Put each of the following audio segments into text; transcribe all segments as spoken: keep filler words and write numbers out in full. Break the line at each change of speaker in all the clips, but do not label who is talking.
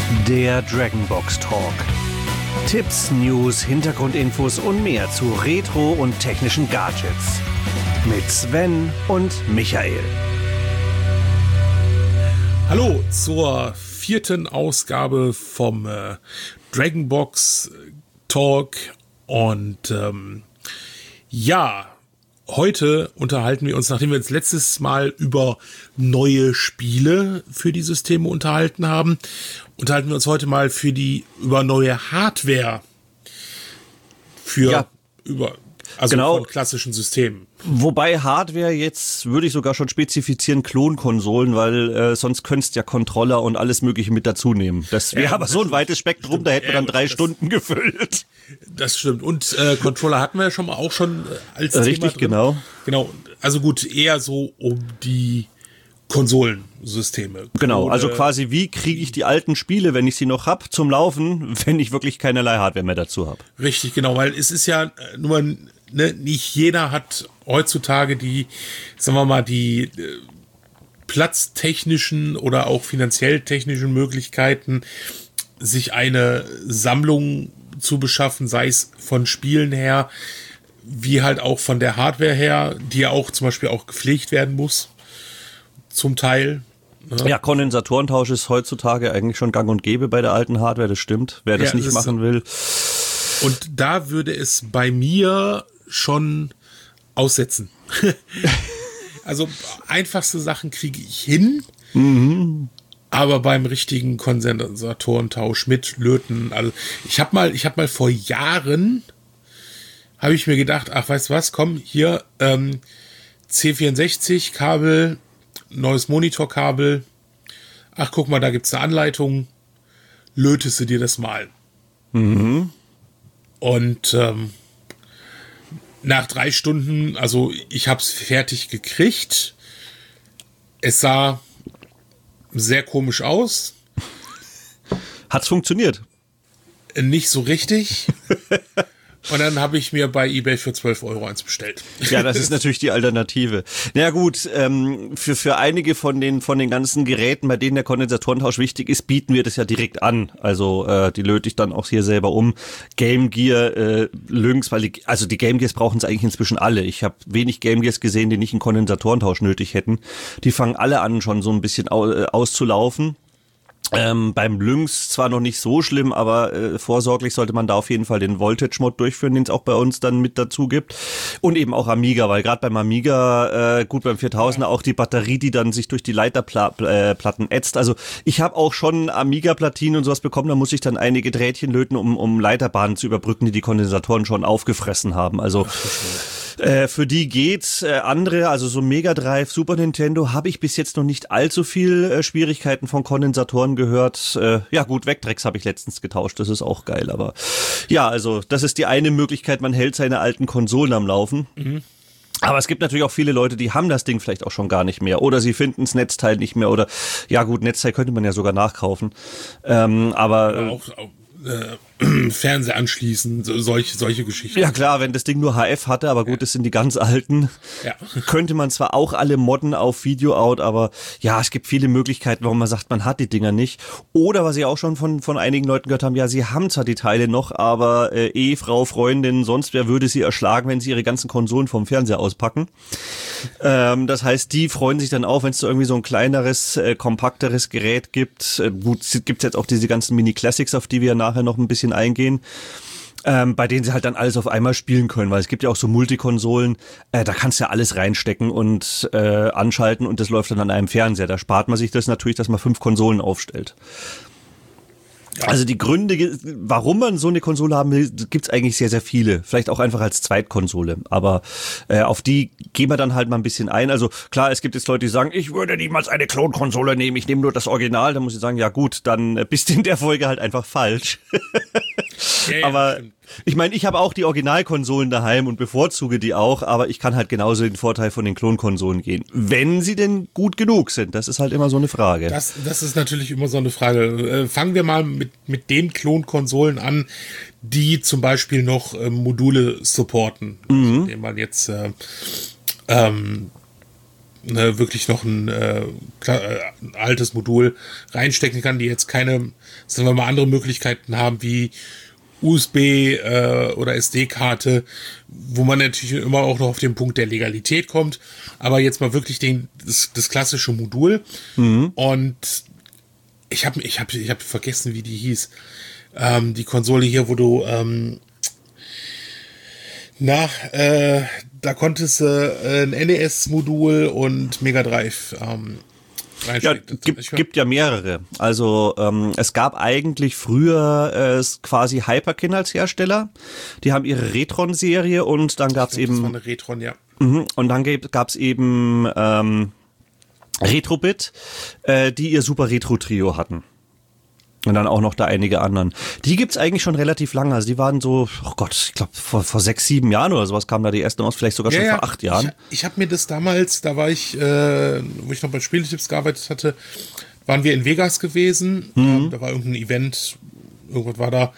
Der Dragonbox Talk. Tipps, News, Hintergrundinfos und mehr zu Retro und technischen Gadgets. Mit Sven und Michael.
Hallo zur vierten Ausgabe vom äh, Dragonbox Talk. Und ähm, ja, heute unterhalten wir uns, nachdem wir uns letztes Mal über neue Spiele für die Systeme unterhalten haben, unterhalten wir uns heute mal für die über neue Hardware für
ja.
über also
genau.
von klassischen Systemen.
Wobei Hardware jetzt würde ich sogar schon spezifizieren Klonkonsolen, weil äh, sonst könntest ja Controller und alles Mögliche mit dazu nehmen. Das wäre ja, aber so ein weites Spektrum, stimmt. Da hätten wir dann drei ja, Stunden gefüllt. Das
stimmt. Und äh, Controller hatten wir ja schon mal auch schon äh, als
Richtig,
Thema drin.
genau.
Genau. Also gut, eher so um die Konsolensysteme.
Genau,
Oder
also quasi wie kriege ich die alten Spiele, wenn ich sie noch hab, zum Laufen, wenn ich wirklich keinerlei Hardware mehr dazu habe.
Richtig, genau, weil es ist ja nur, ne, nicht jeder hat heutzutage die, sagen wir mal, die äh, platztechnischen oder auch finanziell technischen Möglichkeiten, sich eine Sammlung zu beschaffen, sei es von Spielen her, wie halt auch von der Hardware her, die ja auch zum Beispiel auch gepflegt werden muss. Zum Teil. Ne?
Ja, Kondensatorentausch ist heutzutage eigentlich schon gang und gäbe bei der alten Hardware, das stimmt. Wer das ja, nicht das machen will.
Und da würde es bei mir schon aussetzen. Also einfachste Sachen kriege ich hin,
mhm.
aber beim richtigen Kondensatorentausch mit Löten, also ich habe mal, ich habe mal vor Jahren, habe ich mir gedacht, ach, weißt du was, komm, hier ähm, C vierundsechzig Kabel, neues Monitorkabel. Ach, guck mal, da gibt's eine Anleitung. Lötest du dir das mal.
Mhm.
Und ähm, nach drei Stunden, also ich hab's fertig gekriegt. Es sah sehr komisch aus.
Hat's funktioniert?
Nicht so richtig. Und dann habe ich mir bei eBay für zwölf Euro eins bestellt.
Ja, das ist natürlich die Alternative. Na ja, gut, ähm, für für einige von den von den ganzen Geräten, bei denen der Kondensatorentausch wichtig ist, bieten wir das ja direkt an. Also äh, die löte ich dann auch hier selber um. Game Gear, äh, Lynx, weil die, also die Game Gears brauchen es eigentlich inzwischen alle. Ich habe wenig Game Gears gesehen, die nicht einen Kondensatorentausch nötig hätten. Die fangen alle an, schon so ein bisschen au, äh, auszulaufen. Ähm, beim Lynx zwar noch nicht so schlimm, aber äh, vorsorglich sollte man da auf jeden Fall den Voltage-Mod durchführen, den es auch bei uns dann mit dazu gibt. Und eben auch Amiga, weil gerade beim Amiga, äh, gut beim viertausender auch die Batterie, die dann sich durch die Leiterplatten ätzt. Also ich habe auch schon Amiga-Platinen und sowas bekommen, da muss ich dann einige Drähtchen löten, um, um Leiterbahnen zu überbrücken, die die Kondensatoren schon aufgefressen haben. Also Äh, für die geht's. Äh, andere, also so Mega Drive, Super Nintendo, habe ich bis jetzt noch nicht allzu viel äh, Schwierigkeiten von Kondensatoren gehört. Äh, ja gut, Vectrex habe ich letztens getauscht, das ist auch geil. Aber ja, also das ist die eine Möglichkeit, man hält seine alten Konsolen am Laufen. Mhm. Aber es gibt natürlich auch viele Leute, die haben das Ding vielleicht auch schon gar nicht mehr. Oder sie finden das Netzteil nicht mehr. Oder ja gut, Netzteil könnte man ja sogar nachkaufen. Ähm, aber
ja, auch, auch äh, Fernseher anschließen, so, solche, solche Geschichten.
Ja klar, wenn das Ding nur H F hatte, aber gut, ja. Das sind die ganz alten.
Ja.
Könnte man zwar auch alle modden auf Video-Out, aber ja, es gibt viele Möglichkeiten, warum man sagt, man hat die Dinger nicht. Oder was ich auch schon von von einigen Leuten gehört haben, ja, sie haben zwar die Teile noch, aber äh, Ehefrau, Freundin, sonst wer würde sie erschlagen, wenn sie ihre ganzen Konsolen vom Fernseher auspacken. Ähm, das heißt, die freuen sich dann auch, wenn es so irgendwie so ein kleineres, äh, kompakteres Gerät gibt. Äh, gut, es gibt jetzt auch diese ganzen Mini-Classics, auf die wir nachher noch ein bisschen eingehen. Ähm, bei denen sie halt dann alles auf einmal spielen können, weil es gibt ja auch so Multikonsolen, äh, da kannst du ja alles reinstecken und äh, anschalten und das läuft dann an einem Fernseher. Da spart man sich das natürlich, dass man fünf Konsolen aufstellt. Also die Gründe, warum man so eine Konsole haben will, gibt's eigentlich sehr, sehr viele. Vielleicht auch einfach als Zweitkonsole. Aber äh, auf die gehen wir dann halt mal ein bisschen ein. Also klar, es gibt jetzt Leute, die sagen, ich würde niemals eine Klonkonsole nehmen, ich nehme nur das Original. Da muss ich sagen, ja gut, dann bist du in der Folge halt einfach falsch. Ja, ja, aber stimmt. Ich meine, ich habe auch die Originalkonsolen daheim und bevorzuge die auch, aber ich kann halt genauso den Vorteil von den Klonkonsolen gehen. Wenn sie denn gut genug sind, das ist halt immer so eine Frage.
Das, das ist natürlich immer so eine Frage. Äh, fangen wir mal mit, mit den Klonkonsolen an, die zum Beispiel noch äh, Module supporten. Mhm. Indem man jetzt äh, ähm, ne, wirklich noch ein, äh, äh, ein altes Modul reinstecken kann, die jetzt keine, sagen wir mal, andere Möglichkeiten haben wie U S B äh, oder S D-Karte, wo man natürlich immer auch noch auf den Punkt der Legalität kommt, aber jetzt mal wirklich den, das, das klassische Modul. Mhm. Und ich habe ich hab, ich hab vergessen, wie die hieß. Ähm, die Konsole hier, wo du ähm, na, äh, da konntest du äh, ein N E S-Modul und Mega Drive ähm,
ja, gibt, gibt ja mehrere. Also ähm, es gab eigentlich früher äh, quasi Hyperkin als Hersteller. Die haben ihre Retron-Serie und dann gab's eben...
Das war eine Retron, ja.
Mhm, und dann gab's eben ähm, Retrobit, äh, die ihr Super Retro Trio hatten. Und dann auch noch da einige anderen. Die gibt's eigentlich schon relativ lange. Also die waren so, oh Gott, ich glaube vor, vor sechs, sieben Jahren oder sowas kamen da die ersten aus, vielleicht sogar ja, schon ja. vor acht Jahren.
Ich, ich habe mir das damals, da war ich, äh, wo ich noch bei Spieletipps gearbeitet hatte, waren wir in Vegas gewesen. Mhm. Ähm, da war irgendein Event, irgendwas war da.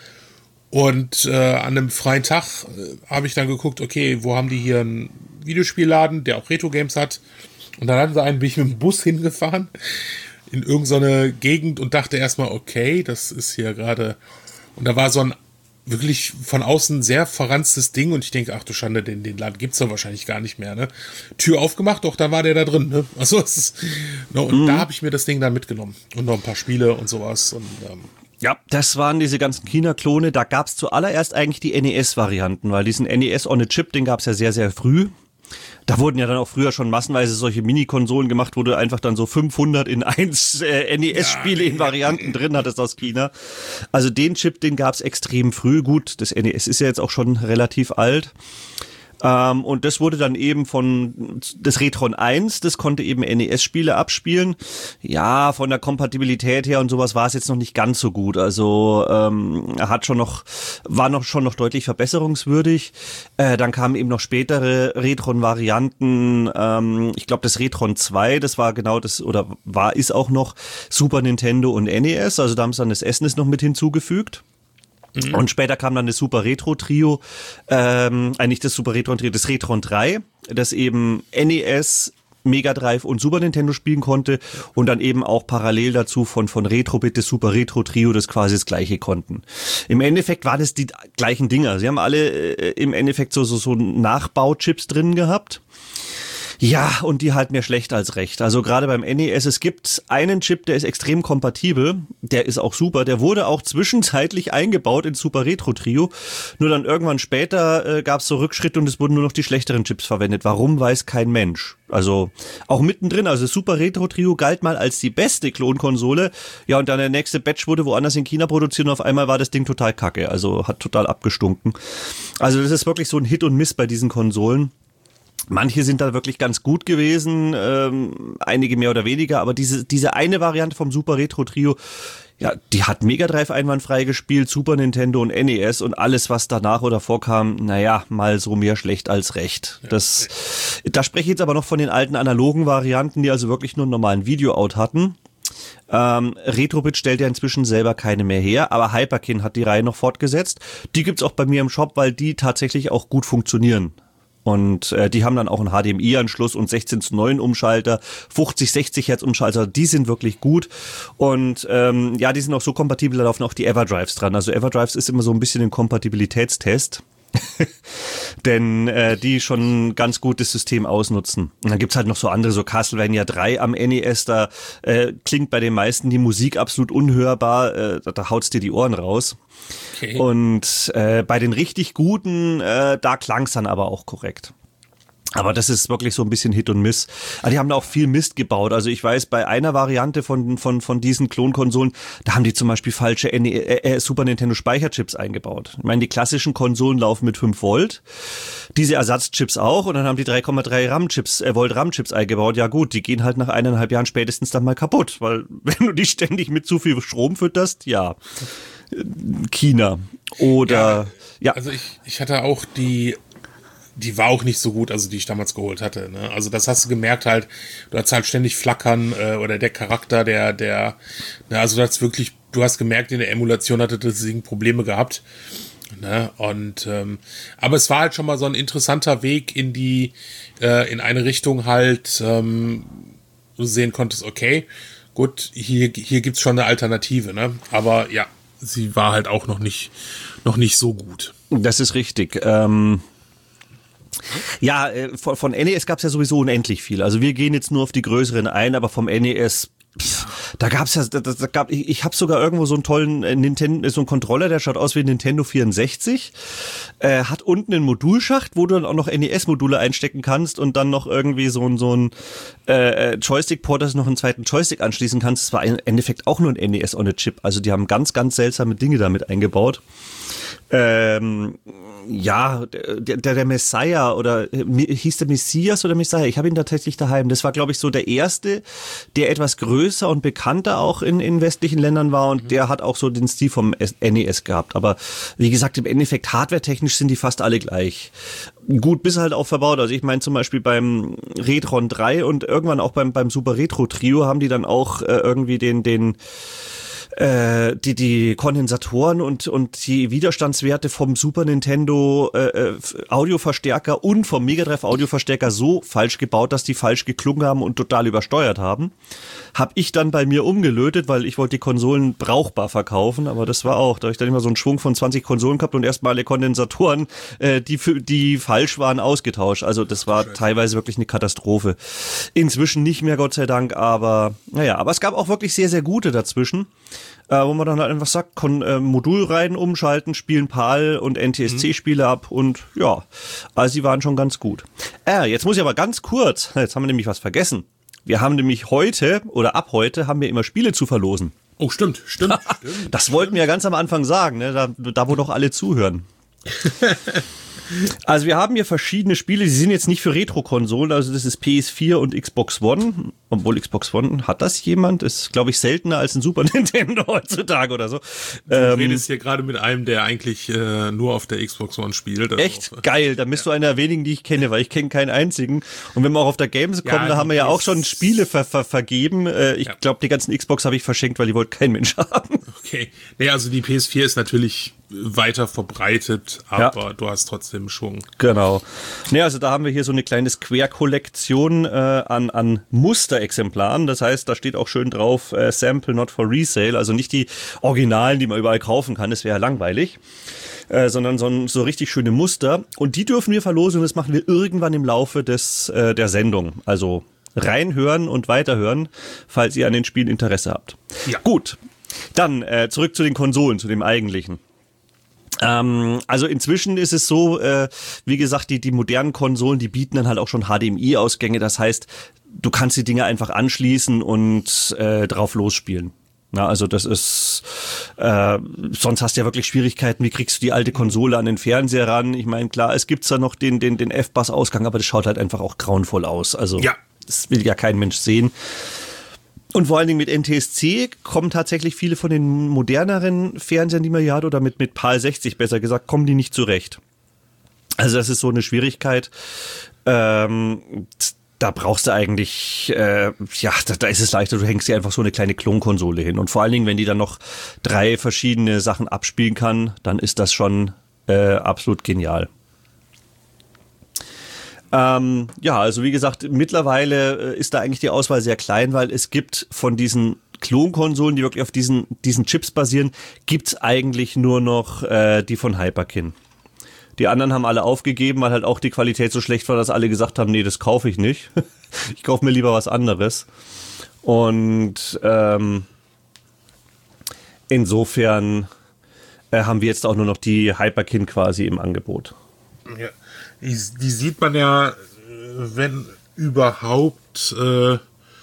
Und äh, an einem freien Tag äh, habe ich dann geguckt, okay, wo haben die hier einen Videospielladen, der auch Retro-Games hat. Und dann hatten sie einen, bin ich mit dem Bus hingefahren in irgendeine Gegend und dachte erstmal, okay, das ist hier gerade, und da war so ein wirklich von außen sehr verranztes Ding und ich denke, ach du Schande, den, den Laden gibt's doch wahrscheinlich gar nicht mehr, ne? Tür aufgemacht, doch, da war der da drin, ne? Also es ist, no, und mhm. da habe ich mir das Ding dann mitgenommen und noch ein paar Spiele und sowas und ähm,
ja, das waren diese ganzen China-Klone, da gab's zuallererst eigentlich die N E S-Varianten, weil diesen N E S on a Chip, den gab's ja sehr, sehr früh. Da wurden ja dann auch früher schon massenweise solche Mini-Konsolen gemacht, wo du einfach dann so fünfhundert in eins äh, N E S-Spiele ja, in Varianten ja. drin hattest aus China. Also den Chip, den gab's extrem früh. Gut, das N E S ist ja jetzt auch schon relativ alt. Ähm, und das wurde dann eben von das Retron eins, das konnte eben N E S-Spiele abspielen. Ja, von der Kompatibilität her und sowas war es jetzt noch nicht ganz so gut. Also ähm, er hat schon noch, war noch schon noch deutlich verbesserungswürdig. Äh, dann kamen eben noch spätere Retron-Varianten. Ähm, ich glaube, das Retron zwei, das war genau das, oder war, ist auch noch Super Nintendo und N E S. Also da haben sie dann das S N E S noch mit hinzugefügt. Mhm. Und später kam dann das Super Retro Trio, ähm, eigentlich das Super Retro Trio, das Retron drei, das eben N E S, Mega Drive und Super Nintendo spielen konnte und dann eben auch parallel dazu von von Retrobit das Super Retro Trio, das quasi das gleiche konnten. Im Endeffekt waren das die gleichen Dinger. Sie haben alle äh, im Endeffekt so so so Nachbauchips drin gehabt. Ja, und die halt mehr schlecht als recht. Also gerade beim N E S, es gibt einen Chip, der ist extrem kompatibel, der ist auch super, der wurde auch zwischenzeitlich eingebaut ins Super Retro Trio, nur dann irgendwann später äh, gab es so Rückschritte und es wurden nur noch die schlechteren Chips verwendet. Warum, weiß kein Mensch. Also auch mittendrin, also das Super Retro Trio galt mal als die beste Klonkonsole, ja, und dann der nächste Batch wurde woanders in China produziert und auf einmal war das Ding total kacke, also hat total abgestunken. Also das ist wirklich so ein Hit und Miss bei diesen Konsolen. Manche sind da wirklich ganz gut gewesen, ähm, einige mehr oder weniger, aber diese diese eine Variante vom Super Retro Trio, ja, die hat Mega Drive einwandfrei gespielt, Super Nintendo und N E S und alles, was danach oder vorkam, naja, mal so mehr schlecht als recht. Das, da spreche ich jetzt aber noch von den alten analogen Varianten, die also wirklich nur einen normalen Video-Out hatten. Ähm, Retrobit stellt ja inzwischen selber keine mehr her, aber Hyperkin hat die Reihe noch fortgesetzt. Die gibt's auch bei mir im Shop, weil die tatsächlich auch gut funktionieren. Und äh, die haben dann auch einen H D M I-Anschluss und sechzehn zu neun Umschalter, fünfzig, sechzig Hertz Umschalter, die sind wirklich gut. Und ähm, ja, die sind auch so kompatibel, da laufen auch die Everdrives dran. Also Everdrives ist immer so ein bisschen ein Kompatibilitätstest. Denn äh, die schon ganz gut das System ausnutzen. Und dann gibt's halt noch so andere, so Castlevania drei am N E S, da äh, klingt bei den meisten die Musik absolut unhörbar, äh, da, da haut's dir die Ohren raus. Okay. Und äh, bei den richtig guten, äh, da klang's dann aber auch korrekt. Aber das ist wirklich so ein bisschen Hit und Miss. Aber die haben da auch viel Mist gebaut. Also ich weiß, bei einer Variante von von von diesen Klonkonsolen, da haben die zum Beispiel falsche N E, äh, Super Nintendo Speicherchips eingebaut. Ich meine, die klassischen Konsolen laufen mit fünf Volt. Diese Ersatzchips auch. Und dann haben die drei Komma drei RAM-Chips, äh, Volt RAM-Chips eingebaut. Ja gut, die gehen halt nach eineinhalb Jahren spätestens dann mal kaputt. Weil wenn du die ständig mit zu viel Strom fütterst, ja, China. Oder, ja.
ja. Also ich, ich hatte auch die... Die war auch nicht so gut, also die ich damals geholt hatte. Ne? Also das hast du gemerkt halt, du hast halt ständig Flackern äh, oder der Charakter, der, der, ne, also du hast wirklich, du hast gemerkt, in der Emulation hatte das Ding Probleme gehabt. Ne? Und ähm, aber es war halt schon mal so ein interessanter Weg in die, äh, in eine Richtung halt, ähm, du sehen konntest, okay, gut, hier, hier gibt's schon eine Alternative, ne? Aber ja, sie war halt auch noch nicht, noch nicht so gut.
Das ist richtig. Ähm ja, von, von N E S gab es ja sowieso unendlich viel. Also wir gehen jetzt nur auf die größeren ein, aber vom N E S, pff, da gab's ja, da, da gab, ich, ich habe sogar irgendwo so einen tollen äh, Nintendo, so einen Controller, der schaut aus wie ein Nintendo vierundsechzig, äh, hat unten einen Modulschacht, wo du dann auch noch N E S-Module einstecken kannst und dann noch irgendwie so ein so ein äh, Joystick-Port, dass du noch einen zweiten Joystick anschließen kannst. Das war im Endeffekt auch nur ein N E S on a Chip. Also die haben ganz, ganz seltsame Dinge damit eingebaut. Ähm, ja, der, der, der Messiah oder hieß der Messias oder Messiah? Ich habe ihn tatsächlich daheim. Das war, glaube ich, so der erste, der etwas größer und bekannter auch in, in westlichen Ländern war und mhm. der hat auch so den Stil vom N E S gehabt. Aber wie gesagt, im Endeffekt hardwaretechnisch sind die fast alle gleich. Gut, bis halt auch verbaut. Also ich meine zum Beispiel beim Retron drei und irgendwann auch beim, beim Super Retro Trio haben die dann auch äh, irgendwie den, den Äh, die die Kondensatoren und und die Widerstandswerte vom Super Nintendo äh, Audioverstärker und vom Mega Drive Audioverstärker so falsch gebaut, dass die falsch geklungen haben und total übersteuert haben. Hab ich dann bei mir umgelötet, weil ich wollte die Konsolen brauchbar verkaufen, aber das war auch, da habe ich dann immer so einen Schwung von zwanzig Konsolen gehabt und erstmal alle Kondensatoren, äh, die die falsch waren, ausgetauscht. Also das war Scheiße. Teilweise wirklich eine Katastrophe. Inzwischen nicht mehr, Gott sei Dank, aber naja, aber es gab auch wirklich sehr, sehr gute dazwischen. Äh, wo man dann halt einfach sagt, Kon- äh, Modulreihen umschalten, spielen PAL und N T S C-Spiele mhm. ab und ja, also sie waren schon ganz gut. Äh, jetzt muss ich aber ganz kurz, jetzt haben wir nämlich was vergessen. Wir haben nämlich heute oder ab heute haben wir immer Spiele zu verlosen.
Oh, stimmt, stimmt. stimmt
das
stimmt.
wollten wir ja ganz am Anfang sagen, ne? da, da wo doch alle zuhören. Also wir haben hier verschiedene Spiele, die sind jetzt nicht für Retro-Konsolen, also das ist P S vier und Xbox One, obwohl Xbox One, hat das jemand? Ist, glaube ich, seltener als ein Super Nintendo heutzutage oder so.
Du ähm, redest hier gerade mit einem, der eigentlich äh, nur auf der Xbox One spielt. Also
echt? Auf, geil, da bist ja. du einer der wenigen, die ich kenne, weil ich kenne keinen einzigen. Und wenn wir auch auf der Games kommen, ja, da haben wir ja auch schon Spiele ver- ver- vergeben. Äh, ich ja. glaube, die ganzen Xbox habe ich verschenkt, weil die wollte kein Mensch haben.
Okay, nee, also die P S vier ist natürlich weiter verbreitet, aber ja. du hast trotzdem Schwung.
Genau. Ne, also da haben wir hier so eine kleine Square-Kollektion äh, an, an Musterexemplaren. Das heißt, da steht auch schön drauf, äh, Sample not for resale, also nicht die Originalen, die man überall kaufen kann, das wäre ja langweilig, äh, sondern so, so richtig schöne Muster. Und die dürfen wir verlosen und das machen wir irgendwann im Laufe des äh, der Sendung. Also reinhören und weiterhören, falls ihr an den Spielen Interesse habt.
Ja.
Gut, dann äh, zurück zu den Konsolen, zu dem eigentlichen. Ähm, also inzwischen ist es so, äh, wie gesagt, die, die modernen Konsolen, die bieten dann halt auch schon H D M I-Ausgänge. Das heißt, du kannst die Dinger einfach anschließen und äh, drauf losspielen. Na, also das ist, äh, sonst hast du ja wirklich Schwierigkeiten, wie kriegst du die alte Konsole an den Fernseher ran? Ich meine, klar, es gibt zwar noch den, den, den F-Bass-Ausgang, aber das schaut halt einfach auch grauenvoll aus. Also
ja.
Das will ja kein Mensch sehen. Und vor allen Dingen mit N T S C kommen tatsächlich viele von den moderneren Fernsehern, die man hier hat, oder mit, mit PAL sechzig besser gesagt, kommen die nicht zurecht. Also das ist so eine Schwierigkeit. Ähm, da brauchst du eigentlich, äh, ja, da, da ist es leichter, du hängst dir einfach so eine kleine Klonkonsole hin. Und vor allen Dingen, wenn die dann noch drei verschiedene Sachen abspielen kann, dann ist das schon äh, absolut genial. Ähm, ja, also wie gesagt, mittlerweile ist da eigentlich die Auswahl sehr klein, weil es gibt von diesen Klonkonsolen, die wirklich auf diesen, diesen Chips basieren, gibt's eigentlich nur noch äh, die von Hyperkin. Die anderen haben alle aufgegeben, weil halt auch die Qualität so schlecht war, dass alle gesagt haben, nee, das kaufe ich nicht. Ich kaufe mir lieber was anderes. Und ähm, insofern äh, haben wir jetzt auch nur noch die Hyperkin quasi im Angebot.
Ja. Die, die sieht man ja, wenn überhaupt, äh,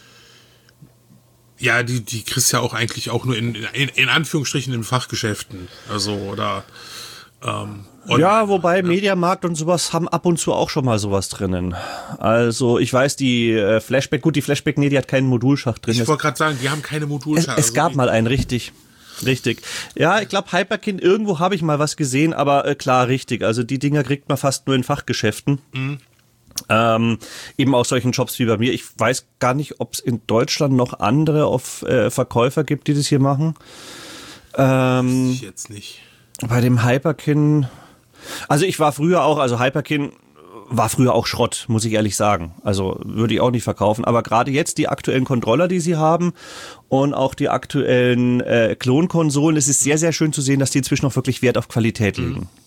ja, die, die kriegst ja auch eigentlich auch nur in, in, in Anführungsstrichen in Fachgeschäften. Also, oder, ähm, und,
ja, wobei Mediamarkt und sowas haben ab und zu auch schon mal sowas drinnen. Also, ich weiß, die äh, Flashback, gut, die Flashback, nee, die hat keinen Modulschacht drin.
Ich wollte gerade sagen, die haben keine Modulschacht.
Es, es gab also, mal einen, richtig. Richtig. Ja, ich glaube, Hyperkin, irgendwo habe ich mal was gesehen, aber äh, klar, richtig. Also die Dinger kriegt man fast nur in Fachgeschäften. Mhm. Ähm, eben aus solchen Shops wie bei mir. Ich weiß gar nicht, ob es in Deutschland noch andere auf, äh, Verkäufer gibt, die das hier machen. Ähm,
ich jetzt nicht.
Bei dem Hyperkin, also ich war früher auch, also Hyperkin war früher auch Schrott, muss ich ehrlich sagen. Also würde ich auch nicht verkaufen. Aber gerade jetzt die aktuellen Controller, die sie haben und auch die aktuellen äh, Klonkonsolen, es ist sehr, sehr schön zu sehen, dass die inzwischen auch wirklich Wert auf Qualität legen. Mhm.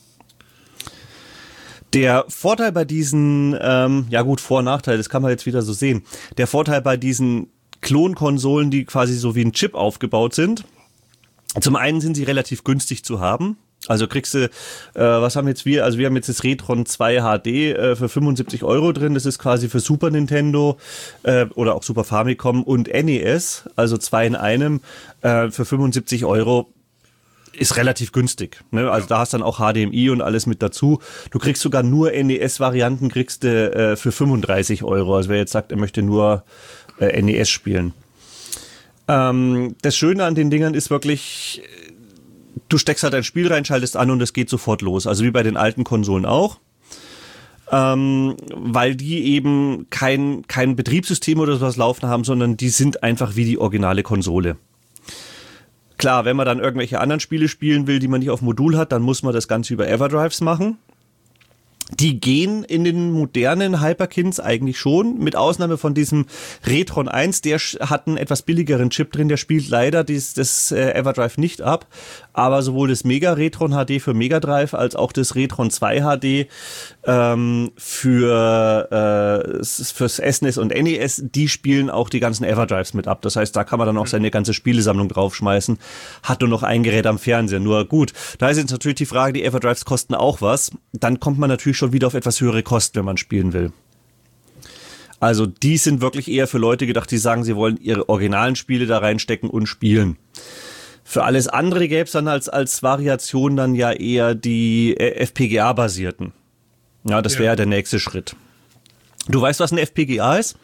Der Vorteil bei diesen, ähm, ja gut, Vor- und Nachteil, das kann man jetzt wieder so sehen. Der Vorteil bei diesen Klonkonsolen, die quasi so wie ein Chip aufgebaut sind, zum einen sind sie relativ günstig zu haben. Also kriegst du, äh, was haben jetzt wir, also wir haben jetzt das Retron zwei H D äh, für fünfundsiebzig Euro drin, das ist quasi für Super Nintendo äh, oder auch Super Famicom und N E S, also zwei in einem, äh, für fünfundsiebzig Euro, ist relativ günstig. Ne? Also da hast dann auch H D M I und alles mit dazu. Du kriegst sogar nur N E S-Varianten, kriegst du äh, für fünfunddreißig Euro, also wer jetzt sagt, er möchte nur äh, N E S spielen. Ähm, das Schöne an den Dingern ist wirklich, du steckst halt ein Spiel rein, schaltest an und es geht sofort los. Also wie bei den alten Konsolen auch. Ähm, weil die eben kein, kein Betriebssystem oder sowas laufen haben, sondern die sind einfach wie die originale Konsole. Klar, wenn man dann irgendwelche anderen Spiele spielen will, die man nicht auf Modul hat, dann muss man das Ganze über Everdrives machen. Die gehen in den modernen Hyperkins eigentlich schon, mit Ausnahme von diesem Retron eins, der hat einen etwas billigeren Chip drin, der spielt leider dies, das äh, Everdrive nicht ab, aber sowohl das Mega Retron H D für Mega Drive als auch das Retron zwei H D ähm, für äh, fürs S N E S und N E S, die spielen auch die ganzen Everdrives mit ab. Das heißt, da kann man dann auch seine ganze Spielesammlung draufschmeißen, hat nur noch ein Gerät am Fernseher. Nur gut, da ist jetzt natürlich die Frage, die Everdrives kosten auch was, dann kommt man natürlich schon wieder auf etwas höhere Kosten, wenn man spielen will. Also die sind wirklich eher für Leute gedacht, die sagen, sie wollen ihre originalen Spiele da reinstecken und spielen. Für alles andere gäbe es dann als, als Variation dann ja eher die F P G A-basierten. Ja, das wäre ja der nächste Schritt. Du weißt, was ein F P G A ist?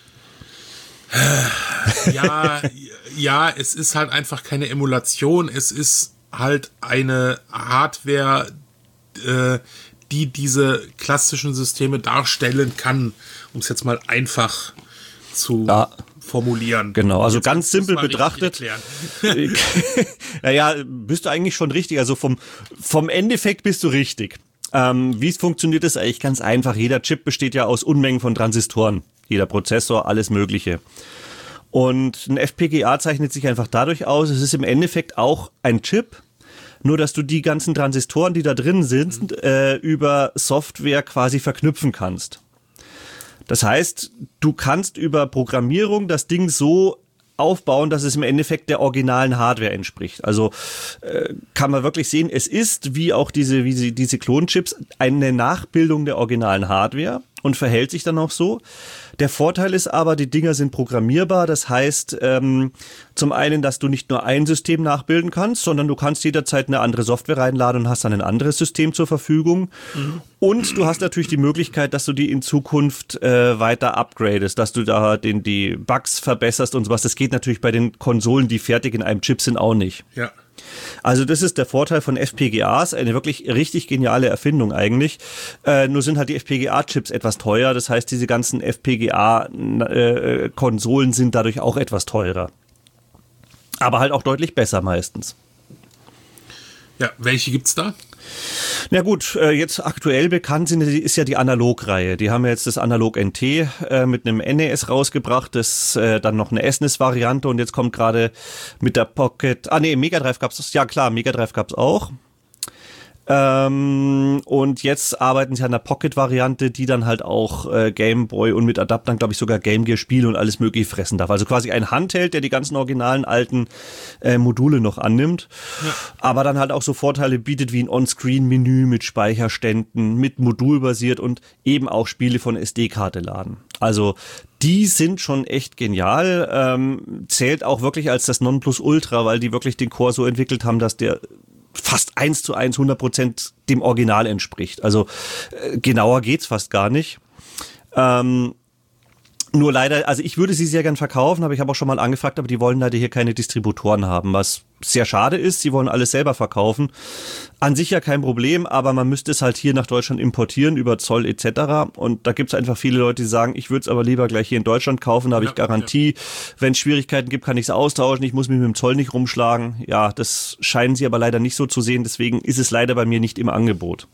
Ja, ja, es ist halt einfach keine Emulation. Es ist halt eine Hardware, äh, die diese klassischen Systeme darstellen kann, um es jetzt mal einfach zu ja. formulieren.
Genau, also jetzt ganz simpel betrachtet. Naja, bist du eigentlich schon richtig. Also vom, vom Endeffekt bist du richtig. Ähm, wie es funktioniert, ist eigentlich ganz einfach. Jeder Chip besteht ja aus Unmengen von Transistoren. Jeder Prozessor, alles Mögliche. Und ein F P G A zeichnet sich einfach dadurch aus, es ist im Endeffekt auch ein Chip, nur dass du die ganzen Transistoren, die da drin sind, mhm. äh, über Software quasi verknüpfen kannst. Das heißt, du kannst über Programmierung das Ding so aufbauen, dass es im Endeffekt der originalen Hardware entspricht. Also äh, kann man wirklich sehen, es ist, wie auch diese, wie sie, diese Klonchips, eine Nachbildung der originalen Hardware und verhält sich dann auch so. Der Vorteil ist aber, die Dinger sind programmierbar. Das heißt, ähm, zum einen, dass du nicht nur ein System nachbilden kannst, sondern du kannst jederzeit eine andere Software reinladen und hast dann ein anderes System zur Verfügung. Mhm. Und du hast natürlich die Möglichkeit, dass du die in Zukunft äh, weiter upgradest, dass du da den, die Bugs verbesserst und sowas. Das geht natürlich bei den Konsolen, die fertig in einem Chip sind, auch nicht.
Ja.
Also das ist der Vorteil von F P G As, eine wirklich richtig geniale Erfindung eigentlich. Äh, nur sind halt die F P G A-Chips etwas teuer, das heißt, diese ganzen F P G A-Konsolen sind dadurch auch etwas teurer. Aber halt auch deutlich besser meistens.
Ja, welche gibt's da?
Na gut, jetzt aktuell bekannt sind, ist ja die Analog-Reihe. Die haben jetzt das Analog N T äh, mit einem N E S rausgebracht, das äh, dann noch eine S N E S-Variante und jetzt kommt gerade mit der Pocket, ah nee, Mega Drive gab's das, ja klar, Mega Drive gab's auch. Ähm, und jetzt arbeiten sie an der Pocket-Variante, die dann halt auch äh, Game Boy und mit Adaptern, glaube ich, sogar Game Gear spielen und alles mögliche fressen darf. Also quasi ein Handheld, der die ganzen originalen alten äh, Module noch annimmt, ja. Aber dann halt auch so Vorteile bietet wie ein On-Screen-Menü mit Speicherständen, mit modulbasiert und eben auch Spiele von S D-Karte laden. Also die sind schon echt genial, ähm, zählt auch wirklich als das Nonplusultra, weil die wirklich den Core so entwickelt haben, dass der fast eins zu eins, hundert Prozent dem Original entspricht. Also äh, genauer geht's fast gar nicht. Ähm, Nur leider, also ich würde sie sehr gern verkaufen, aber ich habe auch schon mal angefragt, aber die wollen leider hier keine Distributoren haben, was sehr schade ist. Sie wollen alles selber verkaufen. An sich ja kein Problem, aber man müsste es halt hier nach Deutschland importieren über Zoll et cetera. Und da gibt es einfach viele Leute, die sagen, ich würde es aber lieber gleich hier in Deutschland kaufen, da habe ja, ich Garantie. Ja. Wenn es Schwierigkeiten gibt, kann ich es austauschen. Ich muss mich mit dem Zoll nicht rumschlagen. Ja, das scheinen sie aber leider nicht so zu sehen. Deswegen ist es leider bei mir nicht im Angebot.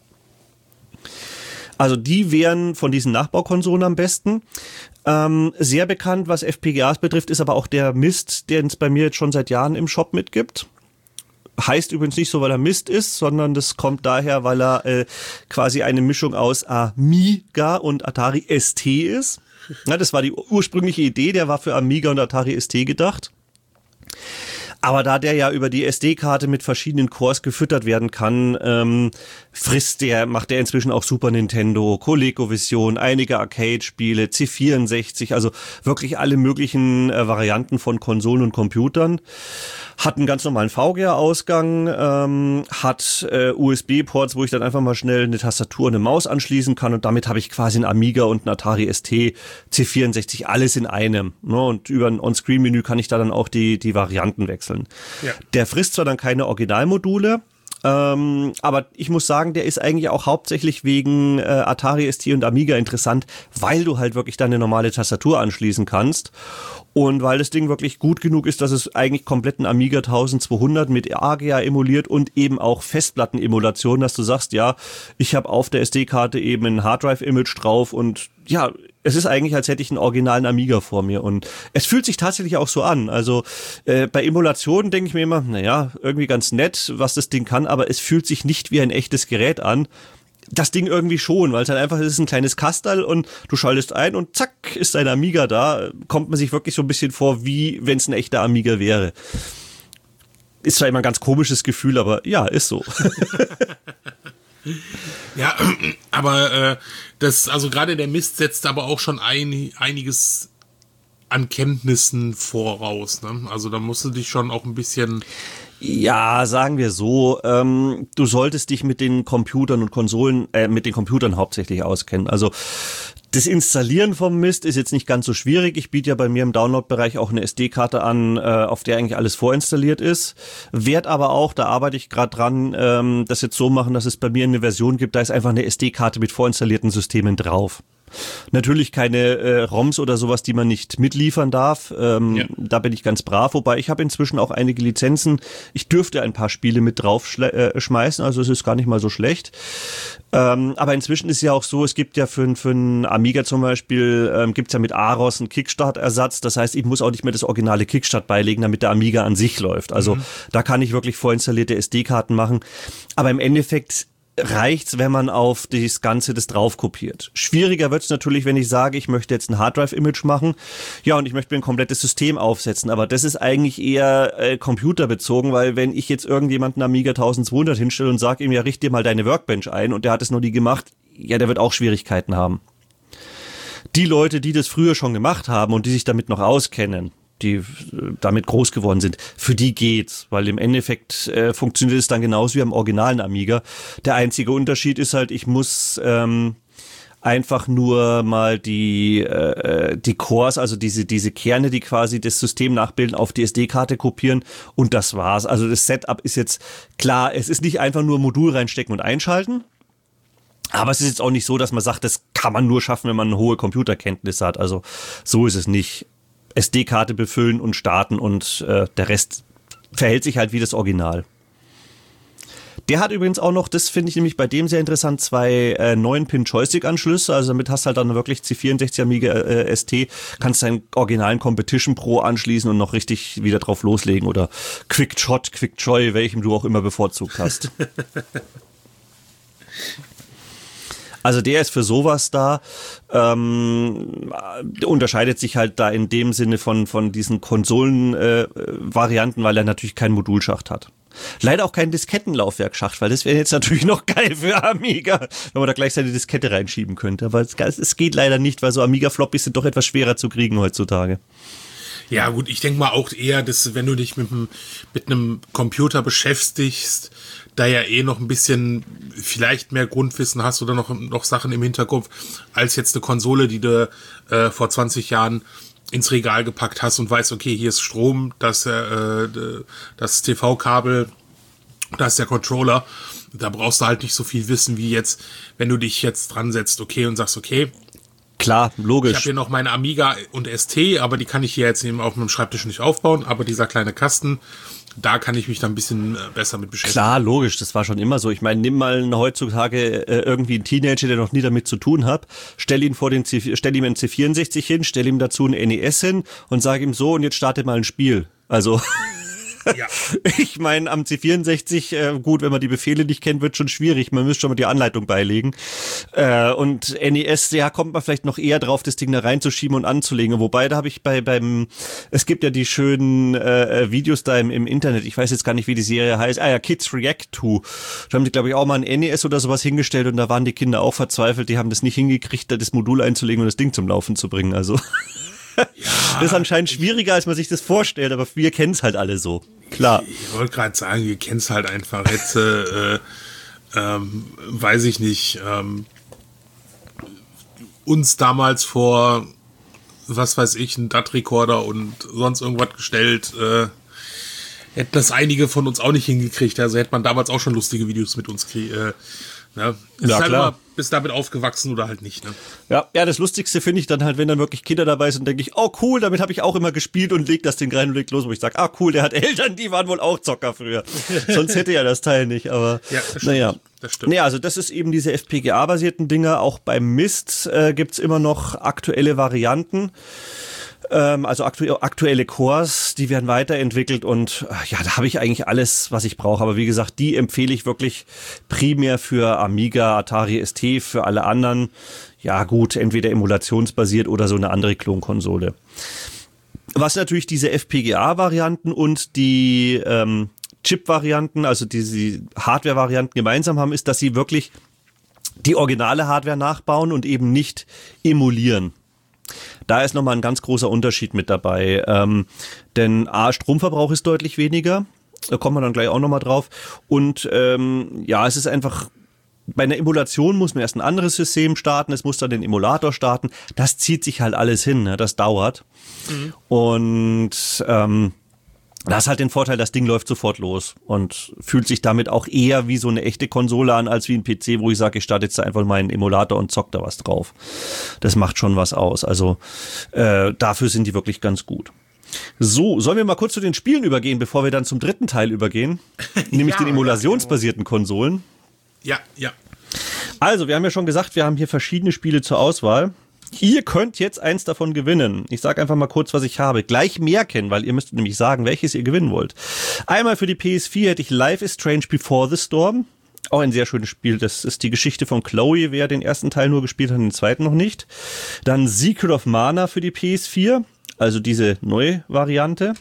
Also die wären von diesen Nachbaukonsolen am besten. Ähm, sehr bekannt, was F P G As betrifft, ist aber auch der Mist, den es bei mir jetzt schon seit Jahren im Shop mitgibt. Heißt übrigens nicht so, weil er Mist ist, sondern das kommt daher, weil er äh, quasi eine Mischung aus Amiga und Atari S T ist. Ja, das war die ursprüngliche Idee, der war für Amiga und Atari S T gedacht. Aber da der ja über die S D-Karte mit verschiedenen Cores gefüttert werden kann, ähm, frisst der, macht der inzwischen auch Super Nintendo, ColecoVision, einige Arcade-Spiele, C vierundsechzig, also wirklich alle möglichen äh, Varianten von Konsolen und Computern. Hat einen ganz normalen V G A-Ausgang, ähm, hat äh, U S B-Ports, wo ich dann einfach mal schnell eine Tastatur und eine Maus anschließen kann und damit habe ich quasi einen Amiga und einen Atari S T, C vierundsechzig, alles in einem. Ne? Und über ein On-Screen-Menü kann ich da dann auch die, die Varianten wechseln. Ja. Der frisst zwar dann keine Originalmodule, ähm, aber ich muss sagen, der ist eigentlich auch hauptsächlich wegen äh, Atari S T und Amiga interessant, weil du halt wirklich deine normale Tastatur anschließen kannst. Und weil das Ding wirklich gut genug ist, dass es eigentlich komplett ein Amiga eintausendzweihundert mit A G A emuliert und eben auch Festplatten-Emulation, dass du sagst, ja, ich habe auf der S D-Karte eben ein Harddrive-Image drauf und ja, es ist eigentlich, als hätte ich einen originalen Amiga vor mir und es fühlt sich tatsächlich auch so an. Also äh, bei Emulationen denke ich mir immer, naja, irgendwie ganz nett, was das Ding kann, aber es fühlt sich nicht wie ein echtes Gerät an. Das Ding irgendwie schon, weil es halt einfach es ist ein kleines Kasterl und du schaltest ein und zack, ist dein Amiga da. Kommt man sich wirklich so ein bisschen vor, wie wenn es ein echter Amiga wäre. Ist zwar immer ein ganz komisches Gefühl, aber ja, ist so.
Ja, aber äh, das, also gerade der Mist setzt aber auch schon ein, einiges an Kenntnissen voraus, ne? Also da musst du dich schon auch ein bisschen...
Ja, sagen wir so, ähm, du solltest dich mit den Computern und Konsolen, äh, mit den Computern hauptsächlich auskennen. Also das Installieren vom Mist ist jetzt nicht ganz so schwierig. Ich biete ja bei mir im Download-Bereich auch eine S D-Karte an, äh, auf der eigentlich alles vorinstalliert ist. Werd aber auch, da arbeite ich gerade dran, ähm, das jetzt so machen, dass es bei mir eine Version gibt, da ist einfach eine S D-Karte mit vorinstallierten Systemen drauf. Natürlich keine äh, ROMs oder sowas, die man nicht mitliefern darf. Ähm, ja. Da bin ich ganz brav. Wobei ich habe inzwischen auch einige Lizenzen. Ich dürfte ein paar Spiele mit drauf schle- äh, schmeißen, also es ist gar nicht mal so schlecht. Ähm, aber inzwischen ist ja auch so, es gibt ja für, für einen Amiga zum Beispiel, ähm, gibt's ja mit AROS einen Kickstart-Ersatz. Das heißt, ich muss auch nicht mehr das originale Kickstart beilegen, damit der Amiga an sich läuft. Also mhm. da kann ich wirklich vorinstallierte S D-Karten machen. Aber im Endeffekt reicht's, wenn man auf das Ganze das drauf kopiert. Schwieriger wird's natürlich, wenn ich sage, ich möchte jetzt ein Harddrive-Image machen, ja, und ich möchte mir ein komplettes System aufsetzen, aber das ist eigentlich eher äh, computerbezogen, weil wenn ich jetzt irgendjemanden Amiga eintausendzweihundert hinstelle und sage ihm, ja, richte dir mal deine Workbench ein und der hat es noch nie gemacht, ja, der wird auch Schwierigkeiten haben. Die Leute, die das früher schon gemacht haben und die sich damit noch auskennen, die damit groß geworden sind, für die geht's, weil im Endeffekt äh, funktioniert es dann genauso wie am originalen Amiga. Der einzige Unterschied ist halt, ich muss ähm, einfach nur mal die äh, die Cores, also diese diese Kerne, die quasi das System nachbilden, auf die S D-Karte kopieren und das war's. Also das Setup ist jetzt klar, es ist nicht einfach nur Modul reinstecken und einschalten. Aber es ist jetzt auch nicht so, dass man sagt, das kann man nur schaffen, wenn man eine hohe Computerkenntnis hat. Also so ist es nicht. S D-Karte befüllen und starten und äh, der Rest verhält sich halt wie das Original. Der hat übrigens auch noch, das finde ich nämlich bei dem sehr interessant, zwei äh, neun Pin Joystick-Anschlüsse, also damit hast du halt dann wirklich C vierundsechzig Amiga äh, S T, kannst deinen originalen Competition Pro anschließen und noch richtig wieder drauf loslegen oder Quick Shot, Quick Joy, welchem du auch immer bevorzugt hast. Also der ist für sowas da, ähm, unterscheidet sich halt da in dem Sinne von von diesen Konsolen-Varianten, äh, weil er natürlich keinen Modulschacht hat. Leider auch kein Diskettenlaufwerksschacht, weil das wäre jetzt natürlich noch geil für Amiga, wenn man da gleich seine Diskette reinschieben könnte. Aber es, es geht leider nicht, weil so Amiga-Floppies sind doch etwas schwerer zu kriegen heutzutage.
Ja gut, ich denke mal auch eher, dass wenn du dich mit, einem- mit einem Computer beschäftigst, da ja eh noch ein bisschen vielleicht mehr Grundwissen hast oder noch, noch Sachen im Hinterkopf, als jetzt eine Konsole, die du äh, vor zwanzig Jahren ins Regal gepackt hast und weißt, okay, hier ist Strom, das, äh, das T V-Kabel, da ist der Controller. Da brauchst du halt nicht so viel Wissen wie jetzt, wenn du dich jetzt dran setzt, okay, und sagst, okay,
Klar, logisch.
ich habe hier noch meine Amiga und S T, aber die kann ich hier jetzt eben auf meinem Schreibtisch nicht aufbauen. Aber dieser kleine Kasten, da kann ich mich dann ein bisschen äh, besser mit beschäftigen.
Klar, logisch, das war schon immer so. Ich meine, nimm mal einen heutzutage äh, irgendwie einen Teenager, der noch nie damit zu tun hat, stell ihn vor den C, stell ihm einen C vierundsechzig hin, stell ihm dazu ein N E S hin und sag ihm so, und jetzt starte mal ein Spiel. Also
Ja.
ich meine, am C vierundsechzig, äh, gut, wenn man die Befehle nicht kennt, wird schon schwierig. Man müsste schon mal die Anleitung beilegen. Äh, und N E S, ja, kommt man vielleicht noch eher drauf, das Ding da reinzuschieben und anzulegen. Wobei, da habe ich bei beim, es gibt ja die schönen äh, Videos da im, im Internet. Ich weiß jetzt gar nicht, wie die Serie heißt. Ah ja, Kids React to. Da haben die, glaube ich, auch mal ein N E S oder sowas hingestellt und da waren die Kinder auch verzweifelt. Die haben das nicht hingekriegt, da das Modul einzulegen und das Ding zum Laufen zu bringen. Also
Ja,
das ist anscheinend schwieriger, als man sich das vorstellt, aber wir kennen es halt alle so. Klar.
ich wollte gerade sagen, ihr kennt es halt einfach. Jetzt, äh, ähm, weiß ich nicht, ähm, uns damals vor, was weiß ich, einen D A T-Recorder und sonst irgendwas gestellt, äh, hätten das einige von uns auch nicht hingekriegt. Also hätte man damals auch schon lustige Videos mit uns gekriegt. Äh, ne? Es
Ja,
ist halt
klar.
immer, bist damit aufgewachsen oder halt nicht. Ne?
Ja, ja, das Lustigste finde ich dann halt, wenn dann wirklich Kinder dabei sind, denke ich, oh cool, damit habe ich auch immer gespielt und leg das Ding rein und leg los, wo ich sage, ah cool, der hat Eltern, die waren wohl auch Zocker früher. Sonst hätte ja das Teil nicht, aber
Ja, das stimmt.
naja.
Das stimmt.
Nee, also das ist eben diese F P G A-basierten Dinger. Auch beim Myst äh, gibt's immer noch aktuelle Varianten. Ähm, also aktu aktuelle Cores, die werden weiterentwickelt und äh, ja, da habe ich eigentlich alles, was ich brauche. Aber wie gesagt, die empfehle ich wirklich primär für Amiga, Atari S T, für alle anderen. Ja gut, entweder emulationsbasiert oder so eine andere Klonkonsole. Was natürlich diese F P G A-Varianten und die ähm, Chip-Varianten, also diese Hardware-Varianten gemeinsam haben, ist, dass sie wirklich die originale Hardware nachbauen und eben nicht emulieren. Da ist nochmal ein ganz großer Unterschied mit dabei. Ähm, denn A, Stromverbrauch ist deutlich weniger. Da kommen wir dann gleich auch nochmal drauf. Und ähm, ja, es ist einfach, bei einer Emulation muss man erst ein anderes System starten, es muss dann den Emulator starten. Das zieht sich halt alles hin, ne? Das dauert. Mhm. Und ähm, das ist halt den Vorteil, das Ding läuft sofort los und fühlt sich damit auch eher wie so eine echte Konsole an, als wie ein P C, wo ich sage, ich starte jetzt da einfach meinen Emulator und zock da was drauf. Das macht schon was aus. Also äh, dafür sind die wirklich ganz gut. So, sollen wir mal kurz zu den Spielen übergehen, bevor wir dann zum dritten Teil übergehen? Nämlich
Ja,
den emulationsbasierten Konsolen.
Ja, ja.
Also, wir haben ja schon gesagt, wir haben hier verschiedene Spiele zur Auswahl. Ihr könnt jetzt eins davon gewinnen. Ich sage einfach mal kurz, was ich habe. Gleich merken, weil ihr müsst nämlich sagen, welches ihr gewinnen wollt. Einmal für die P S vier hätte ich Life is Strange Before the Storm. Auch ein sehr schönes Spiel. Das ist die Geschichte von Chloe, wer den ersten Teil nur gespielt hat, den zweiten noch nicht. Dann Secret of Mana für die P S vier, also diese neue Variante.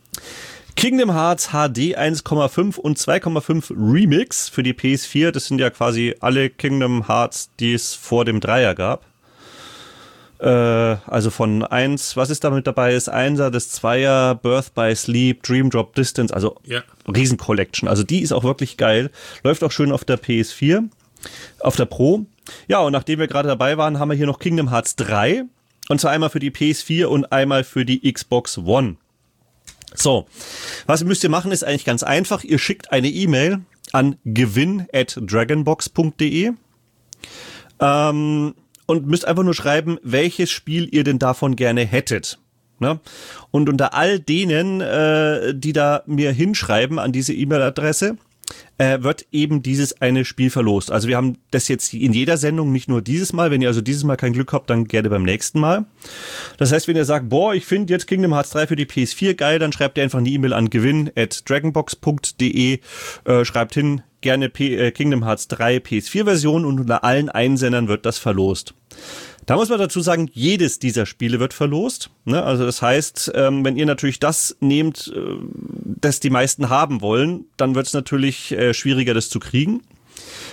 Kingdom Hearts H D eins Komma fünf und zwei Komma fünf Remix für die P S vier. Das sind ja quasi alle Kingdom Hearts, die es vor dem Dreier gab. Also von eins, was ist damit dabei? Das Einser, das Zweier, Birth by Sleep, Dream Drop Distance, also
Ja.
Riesen-Collection. Also die ist auch wirklich geil. Läuft auch schön auf der P S vier, auf der Pro. Ja, und nachdem wir gerade dabei waren, haben wir hier noch Kingdom Hearts drei. Und zwar einmal für die P S vier und einmal für die Xbox One. So, was müsst ihr machen, ist eigentlich ganz einfach. Ihr schickt eine E-Mail an gewinn at dragonbox punkt de. Ähm... Und müsst einfach nur schreiben, welches Spiel ihr denn davon gerne hättet. Ne? Und unter all denen, äh, die da mir hinschreiben an diese E-Mail-Adresse, äh, wird eben dieses eine Spiel verlost. Also wir haben das jetzt in jeder Sendung, nicht nur dieses Mal. Wenn ihr also dieses Mal kein Glück habt, dann gerne beim nächsten Mal. Das heißt, wenn ihr sagt, boah, ich finde jetzt Kingdom Hearts drei für die P S vier geil, dann schreibt ihr einfach eine E-Mail an gewinn at dragonbox punkt de, äh, schreibt hin, gerne P äh, Kingdom Hearts drei P S vier Version und unter allen Einsendern wird das verlost. Da muss man dazu sagen, jedes dieser Spiele wird verlost. Ne? Also das heißt, ähm, wenn ihr natürlich das nehmt, äh, das die meisten haben wollen, dann wird es natürlich äh, schwieriger, das zu kriegen.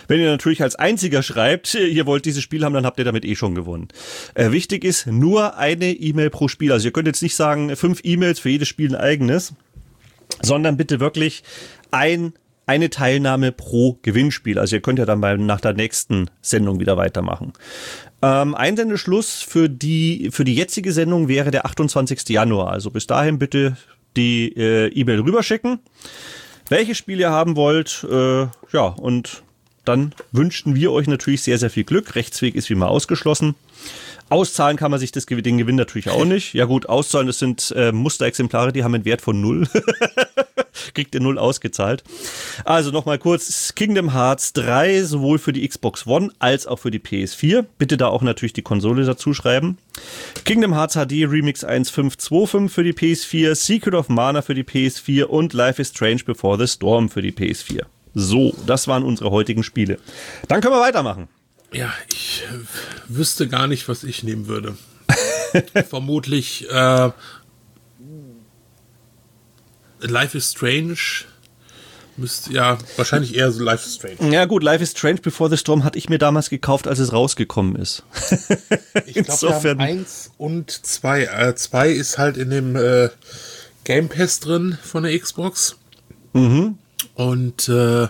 Wenn ihr natürlich als einziger schreibt, ihr wollt dieses Spiel haben, dann habt ihr damit eh schon gewonnen. Äh, wichtig ist, nur eine E-Mail pro Spiel. Also ihr könnt jetzt nicht sagen, fünf E-Mails für jedes Spiel ein eigenes, sondern bitte wirklich ein eine Teilnahme pro Gewinnspiel. Also ihr könnt ja dann bei, nach der nächsten Sendung wieder weitermachen. Ähm, Einsendeschluss für die, für die jetzige Sendung wäre der achtundzwanzigsten Januar. Also bis dahin bitte die äh, E-Mail rüberschicken, welche Spiele ihr haben wollt. Äh, ja, und dann wünschen wir euch natürlich sehr, sehr viel Glück. Rechtsweg ist wie immer ausgeschlossen. Auszahlen kann man sich das, den Gewinn natürlich auch nicht. Ja gut, auszahlen, das sind äh, Musterexemplare, die haben einen Wert von null. Kriegt ihr null ausgezahlt. Also nochmal kurz, Kingdom Hearts drei, sowohl für die Xbox One als auch für die P S vier. Bitte da auch natürlich die Konsole dazu schreiben. Kingdom Hearts H D Remix eins Punkt fünf Punkt fünfundzwanzig für die P S vier, Secret of Mana für die P S vier und Life is Strange Before the Storm für die P S vier. So, das waren unsere heutigen Spiele. Dann können wir weitermachen.
Ja, ich äh, wüsste gar nicht, was ich nehmen würde. Vermutlich äh, Life is Strange müsste, ja, wahrscheinlich eher so Life is Strange.
Ja gut, Life is Strange Before the Storm hatte ich mir damals gekauft, als es rausgekommen ist.
Ich glaube, wir haben eins und zwei. Äh, zwei ist halt in dem äh, Game Pass drin von der Xbox.
Mhm.
Und äh,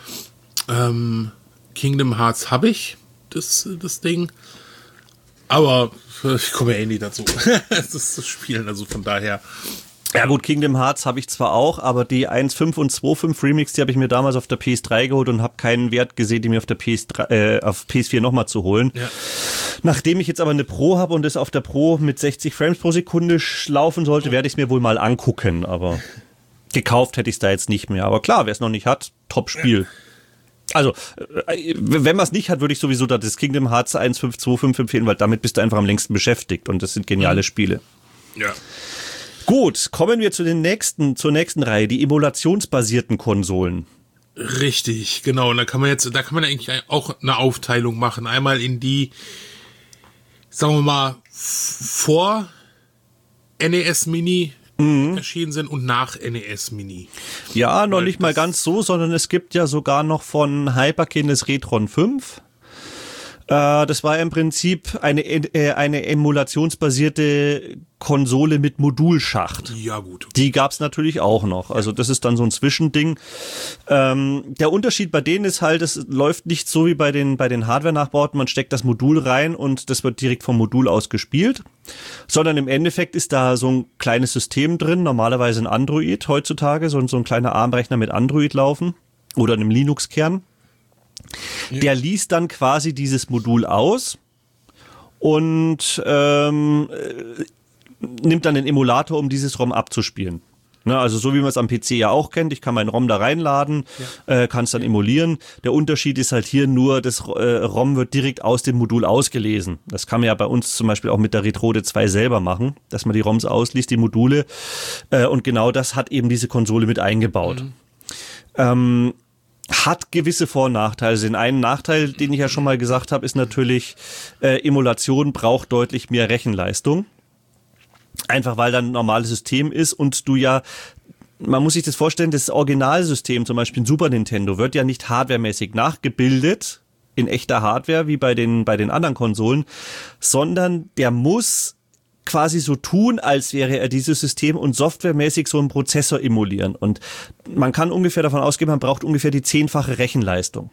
ähm, Kingdom Hearts habe ich, das, das Ding. Aber ich komme ja eh nie dazu, das zu spielen, also von daher.
Ja gut, Kingdom Hearts habe ich zwar auch, aber die eins Punkt fünf und zwei Punkt fünf Remix, die habe ich mir damals auf der P S drei geholt und habe keinen Wert gesehen, die mir auf der P S drei, äh, auf P S vier nochmal zu holen.
Ja.
Nachdem ich jetzt aber eine Pro habe und es auf der Pro mit sechzig Frames pro Sekunde laufen sollte, werde ich es mir wohl mal angucken, aber gekauft hätte ich es da jetzt nicht mehr. Aber klar, wer es noch nicht hat, Top-Spiel. Also, wenn man es nicht hat, würde ich sowieso das Kingdom Hearts eins Punkt fünf Punkt zwei Punkt fünf empfehlen, weil damit bist du einfach am längsten beschäftigt und das sind geniale Spiele.
Ja.
Gut, kommen wir zu den nächsten, zur nächsten Reihe, die emulationsbasierten Konsolen.
Richtig, genau. Und da kann man jetzt, da kann man eigentlich auch eine Aufteilung machen. Einmal in die, sagen wir mal, vor N E S Mini mhm. erschienen sind und nach N E S Mini.
Ja, noch
Weil
nicht mal ganz so, sondern es gibt ja sogar noch von Hyperkin das Retron fünf. Das war im Prinzip eine, eine emulationsbasierte Konsole mit Modulschacht.
Ja, gut.
Die gab's natürlich auch noch. Also das ist dann so ein Zwischending. Ähm, der Unterschied bei denen ist halt, es läuft nicht so wie bei den, bei den Hardware-Nachbauten. Man steckt das Modul rein und das wird direkt vom Modul aus gespielt. Sondern im Endeffekt ist da so ein kleines System drin, normalerweise ein Android heutzutage, so, so ein kleiner ARM-Rechner mit Android laufen oder einem Linux-Kern. Der liest dann quasi dieses Modul aus und ähm, nimmt dann den Emulator, um dieses ROM abzuspielen. Ne, also so wie man es am P C ja auch kennt, ich kann meinen ROM da reinladen, ja. äh, kann es dann emulieren. Der Unterschied ist halt hier nur, das äh, ROM wird direkt aus dem Modul ausgelesen. Das kann man ja bei uns zum Beispiel auch mit der Retrode zwei selber machen, dass man die ROMs ausliest, die Module. Äh, und genau das hat eben diese Konsole mit eingebaut. Mhm. Ähm, Hat gewisse Vor- und Nachteile. Den einen Nachteil, den ich ja schon mal gesagt habe, ist natürlich, äh, Emulation braucht deutlich mehr Rechenleistung. Einfach weil dann ein normales System ist und du ja, man muss sich das vorstellen, das Originalsystem, zum Beispiel ein Super Nintendo, wird ja nicht hardwaremäßig nachgebildet in echter Hardware wie bei den, bei den anderen Konsolen, sondern der muss quasi so tun, als wäre er dieses System und softwaremäßig so einen Prozessor emulieren. Und man kann ungefähr davon ausgehen, man braucht ungefähr die zehnfache Rechenleistung.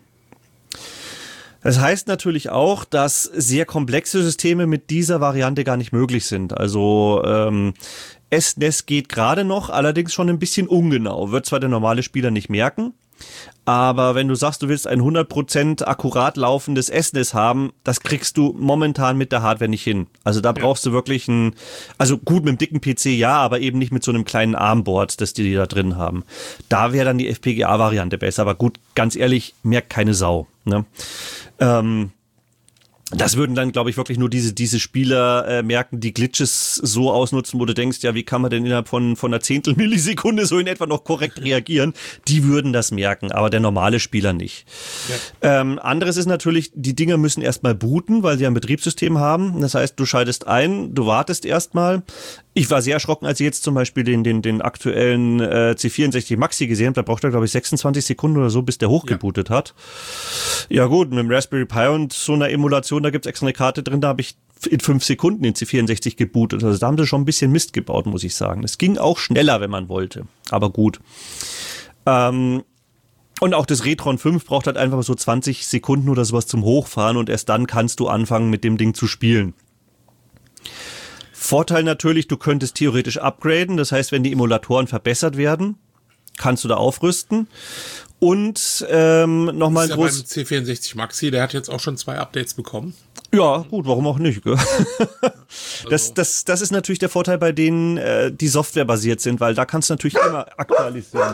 Das heißt natürlich auch, dass sehr komplexe Systeme mit dieser Variante gar nicht möglich sind. Also ähm, S N E S geht gerade noch, allerdings schon ein bisschen ungenau. Wird zwar der normale Spieler nicht merken, aber wenn du sagst, du willst ein hundert Prozent akkurat laufendes S N E S haben, das kriegst du momentan mit der Hardware nicht hin. Also da brauchst du wirklich ein, also gut mit einem dicken P C ja, aber eben nicht mit so einem kleinen ARM-Board, das die da drin haben. Da wäre dann die F P G A-Variante besser, aber gut, ganz ehrlich, merkt keine Sau. Ne? Ähm, Das würden dann, glaube ich, wirklich nur diese diese Spieler äh, merken, die Glitches so ausnutzen, wo du denkst, ja, wie kann man denn innerhalb von von einer Zehntel Millisekunde so in etwa noch korrekt reagieren? Die würden das merken, aber der normale Spieler nicht. Ja. Ähm, anderes ist natürlich, die Dinger müssen erstmal booten, weil sie ein Betriebssystem haben. Das heißt, du schaltest ein, du wartest erstmal. Ich war sehr erschrocken, als ich jetzt zum Beispiel den, den, den aktuellen äh, C vierundsechzig Maxi gesehen habe. Da braucht er, glaube ich, sechsundzwanzig Sekunden oder so, bis der hochgebootet ja. hat. Ja gut, mit dem Raspberry Pi und so einer Emulation, da gibt's extra eine Karte drin, da habe ich in fünf Sekunden den C vierundsechzig gebootet. Also da haben sie schon ein bisschen Mist gebaut, muss ich sagen. Es ging auch schneller, wenn man wollte. Aber gut. Ähm, und auch das Retron fünf braucht halt einfach so zwanzig Sekunden oder sowas zum Hochfahren und erst dann kannst du anfangen, mit dem Ding zu spielen. Vorteil natürlich, du könntest theoretisch upgraden. Das heißt, wenn die Emulatoren verbessert werden, kannst du da aufrüsten. Und ähm, nochmal ein
ja groß... beim C vierundsechzig Maxi, der hat jetzt auch schon zwei Updates bekommen.
Ja, gut, warum auch nicht? Gell? Das, das, das ist natürlich der Vorteil bei denen, äh, die softwarebasiert sind, weil da kannst du natürlich immer aktualisieren.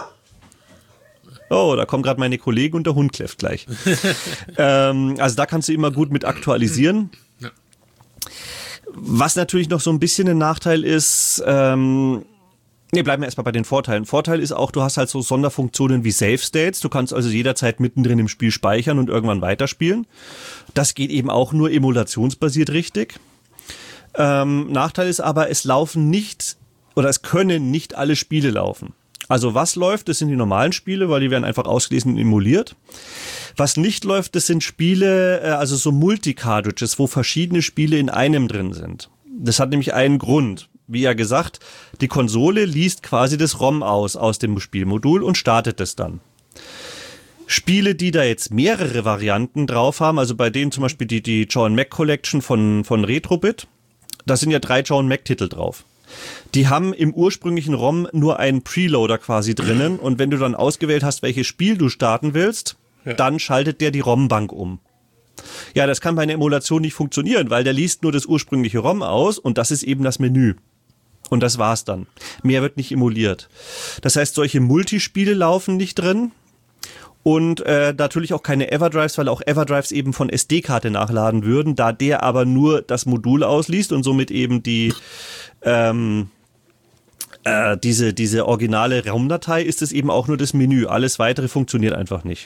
Oh, da kommen gerade meine Kollegen und der Hund kläfft gleich. ähm, also da kannst du immer gut mit aktualisieren. Ja. Was natürlich noch so ein bisschen ein Nachteil ist, ähm, ne, bleiben wir erstmal bei den Vorteilen. Vorteil ist auch, du hast halt so Sonderfunktionen wie Save States. Du kannst also jederzeit mittendrin im Spiel speichern und irgendwann weiterspielen. Das geht eben auch nur emulationsbasiert richtig. Ähm, Nachteil ist aber, es laufen nicht oder es können nicht alle Spiele laufen. Also was läuft, das sind die normalen Spiele, weil die werden einfach ausgelesen und emuliert. Was nicht läuft, das sind Spiele, also so Multi-Cartridges, wo verschiedene Spiele in einem drin sind. Das hat nämlich einen Grund. Wie ja gesagt, die Konsole liest quasi das ROM aus, aus dem Spielmodul und startet es dann. Spiele, die da jetzt mehrere Varianten drauf haben, also bei denen zum Beispiel die, die John Mac Collection von, von Retrobit, da sind ja drei John Mac Titel drauf. Die haben im ursprünglichen ROM nur einen Preloader quasi drinnen und wenn du dann ausgewählt hast, welches Spiel du starten willst, ja. dann schaltet der die ROM-Bank um. Ja, das kann bei einer Emulation nicht funktionieren, weil der liest nur das ursprüngliche ROM aus und das ist eben das Menü. Und das war's dann. Mehr wird nicht emuliert. Das heißt, solche Multispiele laufen nicht drin. Und äh, natürlich auch keine Everdrives, weil auch Everdrives eben von S D-Karte nachladen würden, da der aber nur das Modul ausliest und somit eben die ähm, äh, diese diese originale ROM-Datei ist es eben auch nur das Menü. Alles weitere funktioniert einfach nicht.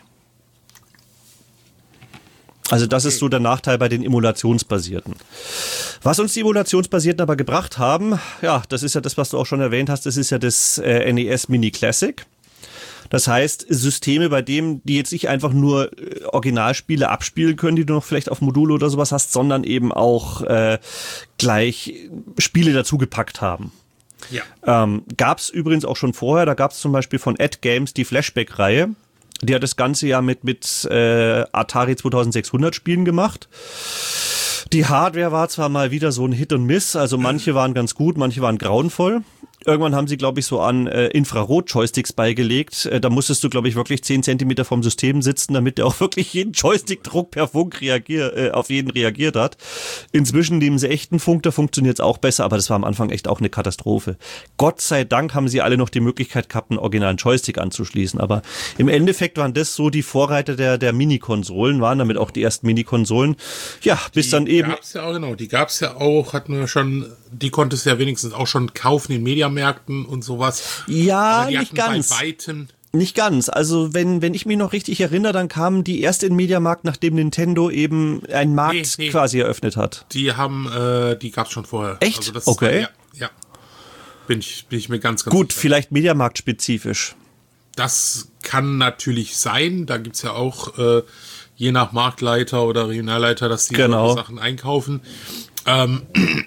Also das ist so der Nachteil bei den Emulationsbasierten. Was uns die Emulationsbasierten aber gebracht haben, ja, das ist ja das, was du auch schon erwähnt hast, das ist ja das äh, N E S Mini Classic. Das heißt, Systeme, bei denen die jetzt nicht einfach nur äh, Originalspiele abspielen können, die du noch vielleicht auf Module oder sowas hast, sondern eben auch äh, gleich Spiele dazugepackt haben. Ja. Ähm, gab es übrigens auch schon vorher, da gab es zum Beispiel von Ad Games die Flashback-Reihe. Die hat das Ganze ja mit, mit äh, Atari zweitausendsechshundert Spielen gemacht. Die Hardware war zwar mal wieder so ein Hit und Miss, also manche waren ganz gut, manche waren grauenvoll. Irgendwann haben sie, glaube ich, so an äh, Infrarot-Joysticks beigelegt. Äh, da musstest du, glaube ich, wirklich zehn Zentimeter vom System sitzen, damit der auch wirklich jeden Joystick-Druck per Funk reagier, äh, auf jeden reagiert hat. Inzwischen nehmen sie echten Funk, da funktioniert es auch besser, aber das war am Anfang echt auch eine Katastrophe. Gott sei Dank haben sie alle noch die Möglichkeit gehabt, einen originalen Joystick anzuschließen, aber im Endeffekt waren das so die Vorreiter der, der Mini-Konsolen, waren damit auch die ersten Mini-Konsolen. Ja, bis
die
dann eben...
Gab's ja auch, genau, die gab es ja auch, hatten wir schon, die konntest du ja wenigstens auch schon kaufen in Mediamärkten und sowas.
Ja, nicht ganz.
Bei weitem
Nicht ganz. Also wenn wenn ich mich noch richtig erinnere, dann kamen die erst in Mediamarkt, nachdem Nintendo eben einen Markt nee, nee. quasi eröffnet hat.
Die haben, äh, die gab's schon vorher.
Echt?
Also das
okay.
War, ja, ja. Bin ich, bin ich mir ganz, ganz
Gut,
sicher.
Vielleicht Mediamarkt spezifisch.
Das kann natürlich sein. Da gibt's ja auch äh, je nach Marktleiter oder Regionalleiter, dass die
genau.
Sachen einkaufen. Ähm,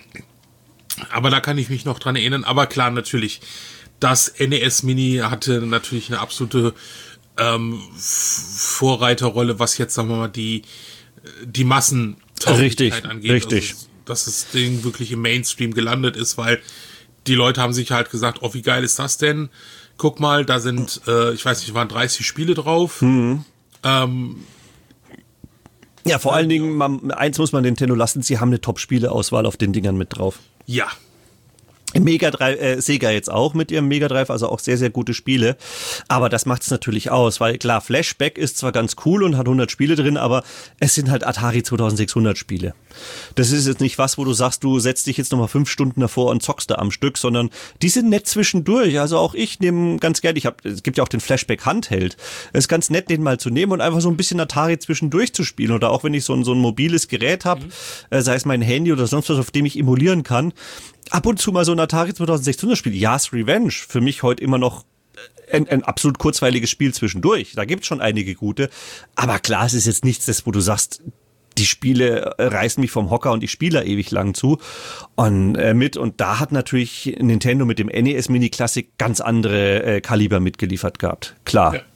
aber da kann ich mich noch dran erinnern. Aber klar, natürlich, das N E S Mini hatte natürlich eine absolute ähm, Vorreiterrolle, was jetzt, sagen wir mal, die, die Massentauglichkeit angeht.
Richtig,
also, dass das Ding wirklich im Mainstream gelandet ist, weil die Leute haben sich halt gesagt, oh, wie geil ist das denn? Guck mal, da sind, äh, ich weiß nicht, waren dreißig Spiele drauf.
Mhm.
Ähm,
ja, vor allen Dingen, man, eins muss man Nintendo lassen, sie haben eine Top-Spiele-Auswahl auf den Dingern mit drauf.
Ja.
Mega Drive, äh, Sega jetzt auch mit ihrem Mega Drive, also auch sehr, sehr gute Spiele. Aber das macht's natürlich aus, weil klar, Flashback ist zwar ganz cool und hat hundert Spiele drin, aber es sind halt Atari zweitausendsechshundert Spiele. Das ist jetzt nicht was, wo du sagst, du setzt dich jetzt nochmal fünf Stunden davor und zockst da am Stück, sondern die sind nett zwischendurch. Also auch ich nehme ganz gerne, ich hab, es gibt ja auch den Flashback Handheld. Es ist ganz nett, den mal zu nehmen und einfach so ein bisschen Atari zwischendurch zu spielen. Oder auch wenn ich so ein, so ein mobiles Gerät habe, mhm. äh, sei es mein Handy oder sonst was, auf dem ich emulieren kann, ab und zu mal so ein Atari zweitausendsechshundert Spiel. Yas Revenge, für mich heute immer noch ein, ein absolut kurzweiliges Spiel zwischendurch. Da gibt's schon einige gute. Aber klar, es ist jetzt nichts, das, wo du sagst, die Spiele reißen mich vom Hocker und ich spiele da ewig lang zu und äh, mit. Und da hat natürlich Nintendo mit dem N E S Mini Classic ganz andere äh, Kaliber mitgeliefert gehabt. Klar.
Ja.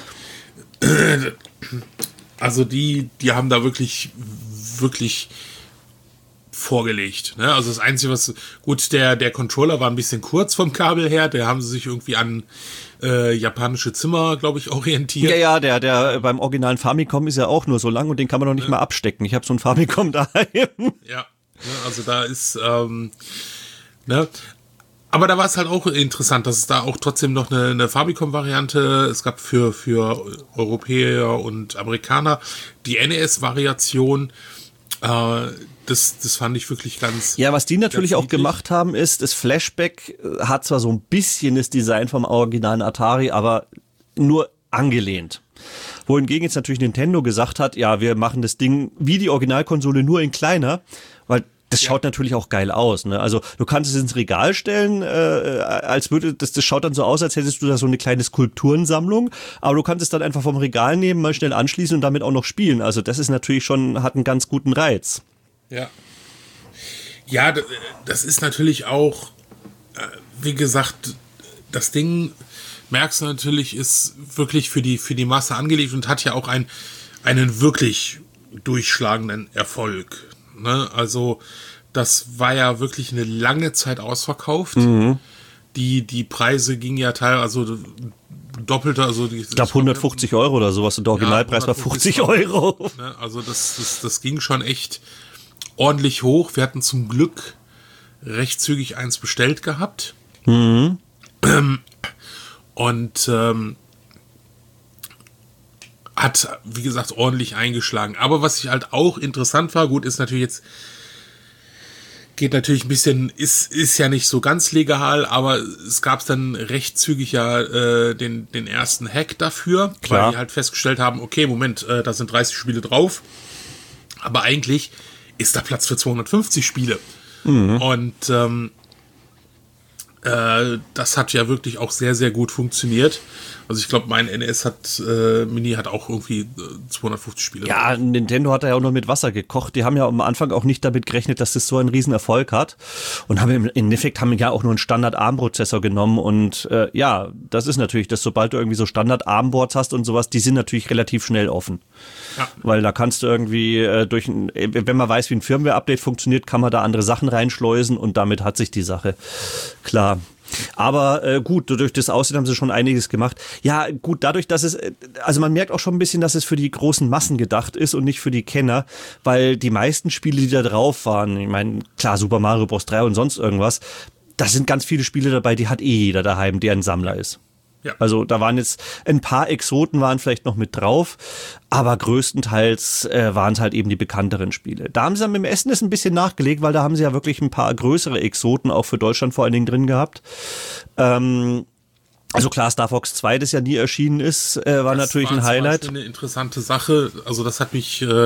Also die, die haben da wirklich, wirklich vorgelegt. Ne? Also das Einzige, was, gut, der, der Controller war ein bisschen kurz vom Kabel her, der haben sie sich irgendwie an äh, japanische Zimmer, glaube ich, orientiert.
Ja, ja, der, der beim originalen Famicom ist ja auch nur so lang und den kann man noch nicht ja. mal abstecken. Ich habe so ein Famicom daheim.
Ja, also da ist, ähm, ne, aber da war es halt auch interessant, dass es da auch trotzdem noch eine, eine Famicom-Variante, es gab für, für Europäer und Amerikaner die N E S-Variation, äh, Das, das fand ich wirklich ganz...
Ja, was die natürlich auch gemacht haben, ist, das Flashback hat zwar so ein bisschen das Design vom originalen Atari, aber nur angelehnt. Wohingegen jetzt natürlich Nintendo gesagt hat, ja, wir machen das Ding wie die Originalkonsole nur in kleiner, weil das schaut ja. natürlich auch geil aus. Ne? Also du kannst es ins Regal stellen, äh, als würde das, das schaut dann so aus, als hättest du da so eine kleine Skulpturensammlung, aber du kannst es dann einfach vom Regal nehmen, mal schnell anschließen und damit auch noch spielen. Also das ist natürlich schon, hat einen ganz guten Reiz.
Ja. Ja, das ist natürlich auch, wie gesagt, das Ding, merkst du natürlich, ist wirklich für die, für die Masse angelegt und hat ja auch ein, einen wirklich durchschlagenden Erfolg. Ne? Also, das war ja wirklich eine lange Zeit ausverkauft. Mhm. Die, die Preise gingen ja teilweise, also doppelte, also die,
ich glaube hundertfundfünfzig Euro oder sowas und der Originalpreis ja, war fünfzig Euro.
Ne? Also das, das, das ging schon echt ordentlich hoch. Wir hatten zum Glück recht zügig eins bestellt gehabt. Mhm. Und ähm, hat, wie gesagt, ordentlich eingeschlagen. Aber was ich halt auch interessant war, gut, ist natürlich jetzt, geht natürlich ein bisschen, ist, ist ja nicht so ganz legal, aber es gab dann recht zügig ja äh, den, den ersten Hack dafür,
Klar.
weil die halt festgestellt haben, okay, Moment, äh, da sind dreißig Spiele drauf, aber eigentlich ist da Platz für zweihundertfünfzig Spiele. Mhm. Und ähm, äh, das hat ja wirklich auch sehr, sehr gut funktioniert. Also ich glaube, mein N E S hat, äh, Mini hat auch irgendwie äh, zweihundertfünfzig Spiele.
Ja, drauf. Nintendo hat ja auch noch mit Wasser gekocht. Die haben ja am Anfang auch nicht damit gerechnet, dass das so einen riesen Erfolg hat. Und haben im Endeffekt haben ja auch nur einen Standard-ARM-Prozessor genommen. Und äh, ja, das ist natürlich, dass sobald du irgendwie so Standard-ARM-Boards hast und sowas, die sind natürlich relativ schnell offen. Ja. Weil da kannst du irgendwie äh, durch ein, wenn man weiß, wie ein Firmware-Update funktioniert, kann man da andere Sachen reinschleusen und damit hat sich die Sache. Klar. Aber äh, gut, durch das Aussehen haben sie schon einiges gemacht. Ja, gut, dadurch, dass es, also man merkt auch schon ein bisschen, dass es für die großen Massen gedacht ist und nicht für die Kenner, weil die meisten Spiele, die da drauf waren, ich meine, klar, Super Mario Bros. drei und sonst irgendwas, da sind ganz viele Spiele dabei, die hat eh jeder daheim, der ein Sammler ist. Ja. Also da waren jetzt ein paar Exoten waren vielleicht noch mit drauf, aber größtenteils äh, waren es halt eben die bekannteren Spiele. Da haben sie dann mit dem S N E S ein bisschen nachgelegt, weil da haben sie ja wirklich ein paar größere Exoten auch für Deutschland vor allen Dingen drin gehabt. Ähm, also klar, Star Fox zwei, das ja nie erschienen ist, äh, war das natürlich war ein Highlight.
Das war eine interessante Sache. Also das hat mich äh,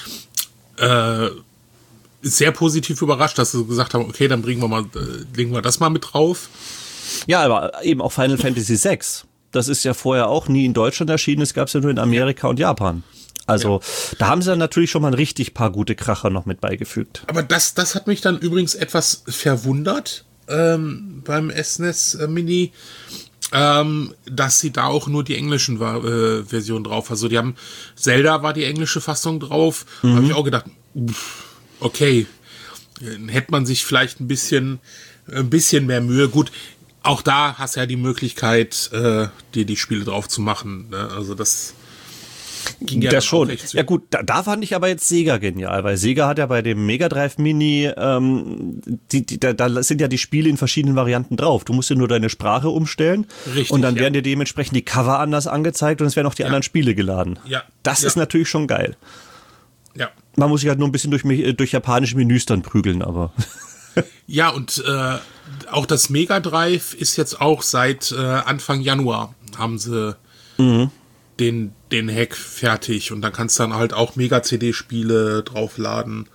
äh, sehr positiv überrascht, dass sie gesagt haben, okay, dann bringen wir mal, äh, legen wir das mal mit drauf.
Ja, aber eben auch Final Fantasy sechs. Das ist ja vorher auch nie in Deutschland erschienen. Es gab es ja nur in Amerika und Japan. Also ja. Da haben sie dann natürlich schon mal ein richtig paar gute Kracher noch mit beigefügt.
Aber das, das hat mich dann übrigens etwas verwundert ähm, beim S N E S äh, Mini, ähm, dass sie da auch nur die englischen äh, Versionen drauf. Also die haben, Zelda war die englische Fassung drauf. Mhm. Habe ich auch gedacht, okay, hätte man sich vielleicht ein bisschen, ein bisschen mehr Mühe. Gut, auch da hast du ja die Möglichkeit, äh, dir die Spiele drauf zu machen. Ne? Also das ging ja
das schon. Ja gut, da, da fand ich aber jetzt Sega genial, weil Sega hat ja bei dem Mega Drive Mini, ähm, die, die, da, da sind ja die Spiele in verschiedenen Varianten drauf. Du musst ja nur deine Sprache umstellen. Richtig, und dann ja. werden dir dementsprechend die Cover anders angezeigt und es werden auch die ja. anderen Spiele geladen. Ja. Das ja. ist natürlich schon geil.
Ja.
Man muss sich halt nur ein bisschen durch, durch japanische Menüs dann prügeln, aber...
Ja, und äh, auch das Mega Drive ist jetzt auch seit äh, Anfang Januar haben sie mhm. den, den Hack fertig und dann kannst du dann halt auch Mega-C D-Spiele draufladen.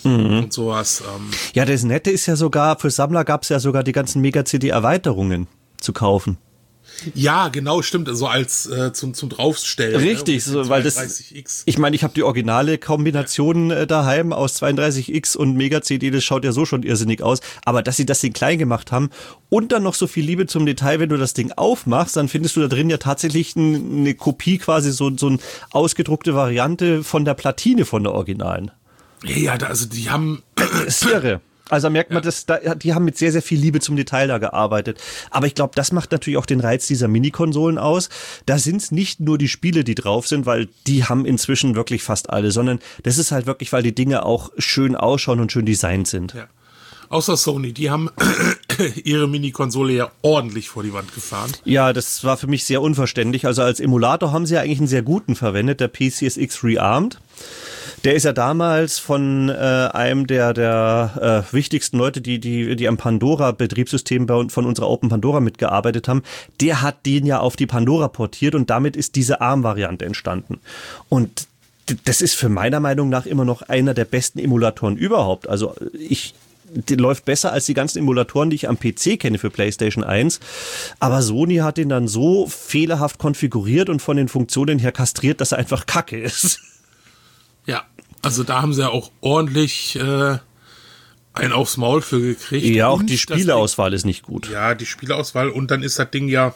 mhm. und sowas. Ähm.
Ja, das Nette ist ja sogar, für Sammler gab es ja sogar die ganzen Mega-C D-Erweiterungen zu kaufen.
Ja, genau, stimmt, so als äh, zum zum draufstellen.
Richtig,
ne?
so, weil das, ich meine, ich habe die originale Kombination äh, daheim aus zweiunddreißig X und Mega-C D, das schaut ja so schon irrsinnig aus, aber dass sie das Ding klein gemacht haben und dann noch so viel Liebe zum Detail, wenn du das Ding aufmachst, dann findest du da drin ja tatsächlich ein, eine Kopie, quasi so, so eine ausgedruckte Variante von der Platine von der Originalen.
Ja, ja, also die haben...
Das ist irre. Also merkt man,
ja.
dass da, die haben mit sehr, sehr viel Liebe zum Detail da gearbeitet. Aber ich glaube, das macht natürlich auch den Reiz dieser Mini-Konsolen aus. Da sind es nicht nur die Spiele, die drauf sind, weil die haben inzwischen wirklich fast alle, sondern das ist halt wirklich, weil die Dinge auch schön ausschauen und schön designt sind.
Ja. Außer Sony, die haben ihre Mini-Konsole ja ordentlich vor die Wand gefahren.
Ja, das war für mich sehr unverständlich. Also als Emulator haben sie ja eigentlich einen sehr guten verwendet, der P C S X Rearmed. Der ist ja damals von äh, einem der der äh, wichtigsten Leute, die die die am Pandora-Betriebssystem bei, von unserer Open Pandora mitgearbeitet haben. Der hat den ja auf die Pandora portiert und damit ist diese ARM-Variante entstanden. Und das ist für meiner Meinung nach immer noch einer der besten Emulatoren überhaupt. Also ich die läuft besser als die ganzen Emulatoren, die ich am P C kenne für PlayStation eins. Aber Sony hat den dann so fehlerhaft konfiguriert und von den Funktionen her kastriert, dass er einfach Kacke ist.
Ja, also da haben sie ja auch ordentlich äh, einen aufs Maul für gekriegt.
Ja, auch
und
die Spieleauswahl ist nicht gut.
Ja, die Spieleauswahl und dann ist das Ding ja,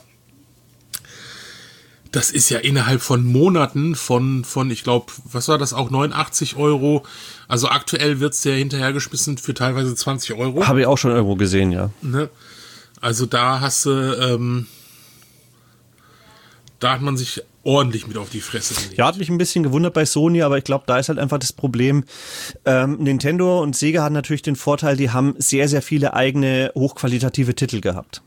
das ist ja innerhalb von Monaten von, von ich glaube, was war das auch, neunundachtzig Euro. Also aktuell wird's ja hinterhergeschmissen für teilweise zwanzig Euro.
Habe ich auch schon irgendwo gesehen, ja.
Ne? Also da hast du, ähm, da hat man sich ordentlich mit auf die Fresse gelegt.
Ja, hat mich ein bisschen gewundert bei Sony, aber ich glaube, da ist halt einfach das Problem. Ähm, Nintendo und Sega haben natürlich den Vorteil, die haben sehr, sehr viele eigene hochqualitative Titel gehabt.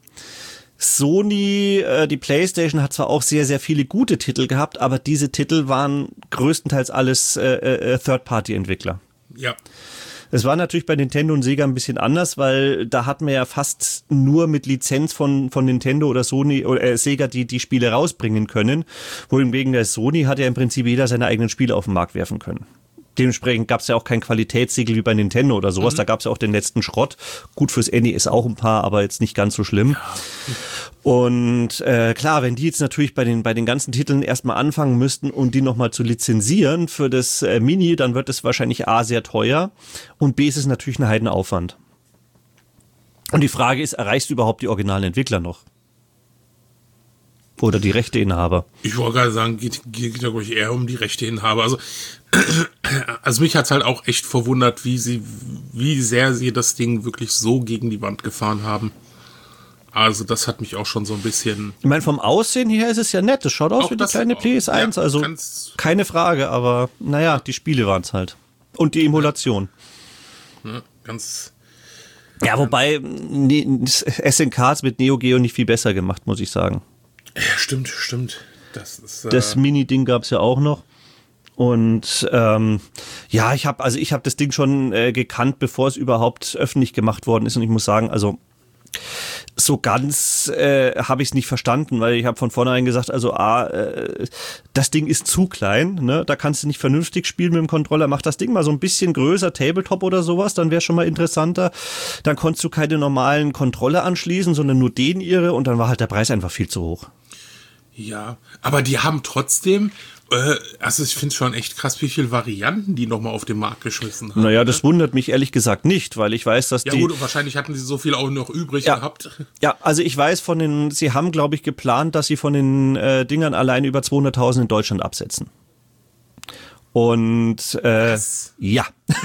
Sony, äh, die PlayStation hat zwar auch sehr, sehr viele gute Titel gehabt, aber diese Titel waren größtenteils alles äh, äh, Third-Party-Entwickler.
Ja.
Es war natürlich bei Nintendo und Sega ein bisschen anders, weil da hat man ja fast nur mit Lizenz von von Nintendo oder Sony oder äh, Sega die die Spiele rausbringen können, wohingegen der Sony hat ja im Prinzip jeder seine eigenen Spiele auf den Markt werfen können. Dementsprechend gab es ja auch kein Qualitätssiegel wie bei Nintendo oder sowas. Mhm. Da gab es ja auch den letzten Schrott. Gut, fürs N E S auch ein paar, aber jetzt nicht ganz so schlimm. Ja. Und äh, klar, wenn die jetzt natürlich bei den bei den ganzen Titeln erstmal anfangen müssten, um die nochmal zu lizenzieren für das äh, Mini, dann wird es wahrscheinlich A, sehr teuer und B, ist es natürlich ein Heidenaufwand. Und die Frage ist, erreichst du überhaupt die originalen Entwickler noch? Oder die Rechteinhaber?
Ich wollte gerade sagen, geht, geht, geht ja glaube ich eher um die Rechteinhaber. Also, also mich hat's halt auch echt verwundert, wie sie, wie sehr sie das Ding wirklich so gegen die Wand gefahren haben. Also das hat mich auch schon so ein bisschen...
Ich meine, vom Aussehen her ist es ja nett. Das schaut aus wie die kleine P S eins. Ja, also keine Frage, aber naja, die Spiele waren's halt. Und die Emulation.
Ja, ganz...
Ja, wobei S N Ks mit Neo Geo nicht viel besser gemacht, muss ich sagen.
Ja, stimmt, stimmt. Das, ist, äh
das Mini-Ding gab's ja auch noch. Und ähm, ja, ich habe also ich habe das Ding schon äh, gekannt, bevor es überhaupt öffentlich gemacht worden ist. Und ich muss sagen, also so ganz äh, habe ich es nicht verstanden, weil ich habe von vornherein gesagt, also A, äh, das Ding ist zu klein, ne? Da kannst du nicht vernünftig spielen mit dem Controller. Mach das Ding mal so ein bisschen größer, Tabletop oder sowas, dann wäre schon mal interessanter. Dann konntest du keine normalen Controller anschließen, sondern nur den ihre und dann war halt der Preis einfach viel zu hoch.
Ja, aber die haben trotzdem, äh, also ich finde es schon echt krass, wie viele Varianten die nochmal auf den Markt geschmissen haben.
Naja, das wundert mich ehrlich gesagt nicht, weil ich weiß, dass
ja,
die...
Ja gut, wahrscheinlich hatten sie so viel auch noch übrig
ja,
gehabt.
Ja, also ich weiß von den, sie haben glaube ich geplant, dass sie von den äh, Dingern allein über zweihunderttausend in Deutschland absetzen. Und äh, Was? Ja.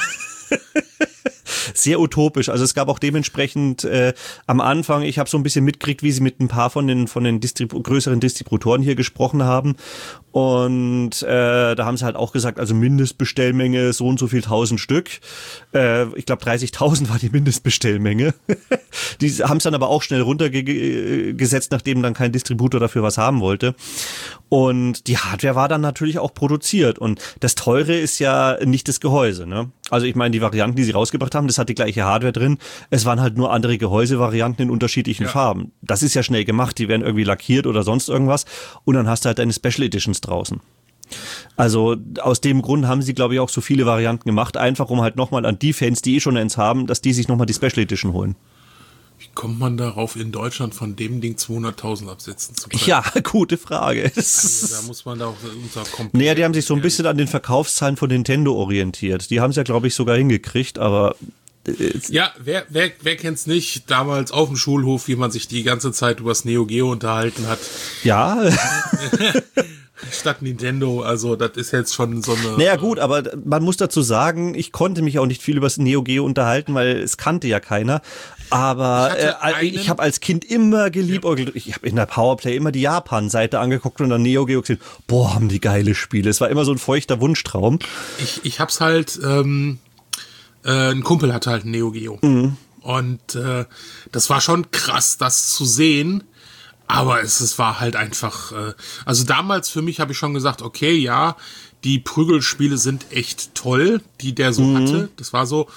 Sehr utopisch. Also es gab auch dementsprechend äh, am Anfang, ich habe so ein bisschen mitgekriegt, wie sie mit ein paar von den von den Distribu- größeren Distributoren hier gesprochen haben. Und äh, da haben sie halt auch gesagt, also Mindestbestellmenge so und so viel tausend Stück. Äh, ich glaube dreißigtausend war die Mindestbestellmenge. Die haben es dann aber auch schnell runtergesetzt, nachdem dann kein Distributor dafür was haben wollte. Und die Hardware war dann natürlich auch produziert. Und das Teure ist ja nicht das Gehäuse, ne? Also ich meine, die Varianten, die sie rausgebracht haben, das hat die gleiche Hardware drin. Es waren halt nur andere Gehäusevarianten in unterschiedlichen ja. Farben. Das ist ja schnell gemacht. Die werden irgendwie lackiert oder sonst irgendwas. Und dann hast du halt deine Special Editions draußen. Also aus dem Grund haben sie, glaube ich, auch so viele Varianten gemacht, einfach um halt nochmal an die Fans, die eh schon eins haben, dass die sich nochmal die Special Edition holen.
Wie kommt man darauf, in Deutschland von dem Ding zweihunderttausend absetzen zu können?
Ja, gute Frage.
Also, da muss man da auch unser komplett...
Naja, die haben sich so ein bisschen an den Verkaufszahlen von Nintendo orientiert. Die haben es ja, glaube ich, sogar hingekriegt, aber...
Ja, wer, wer, wer kennt's nicht? Damals auf dem Schulhof, wie man sich die ganze Zeit übers Neo Geo unterhalten hat.
Ja.
Statt Nintendo, also das ist jetzt schon so eine...
Naja gut, aber man muss dazu sagen, ich konnte mich auch nicht viel über das Neo Geo unterhalten, weil es kannte ja keiner. Aber ich, äh, ich habe als Kind immer geliebäugelt. Ja. Ich habe in der Powerplay immer die Japan-Seite angeguckt und dann Neo Geo gesehen. Boah, haben die geile Spiele. Es war immer so ein feuchter Wunschtraum.
Ich, ich hab's halt... Ähm Äh, ein Kumpel hatte halt ein Neo Geo. Mhm. Und äh, das war schon krass, das zu sehen. Aber es, es war halt einfach... Äh, also damals für mich habe ich schon gesagt, okay, ja, die Prügelspiele sind echt toll, die der so mhm. hatte. Das war so...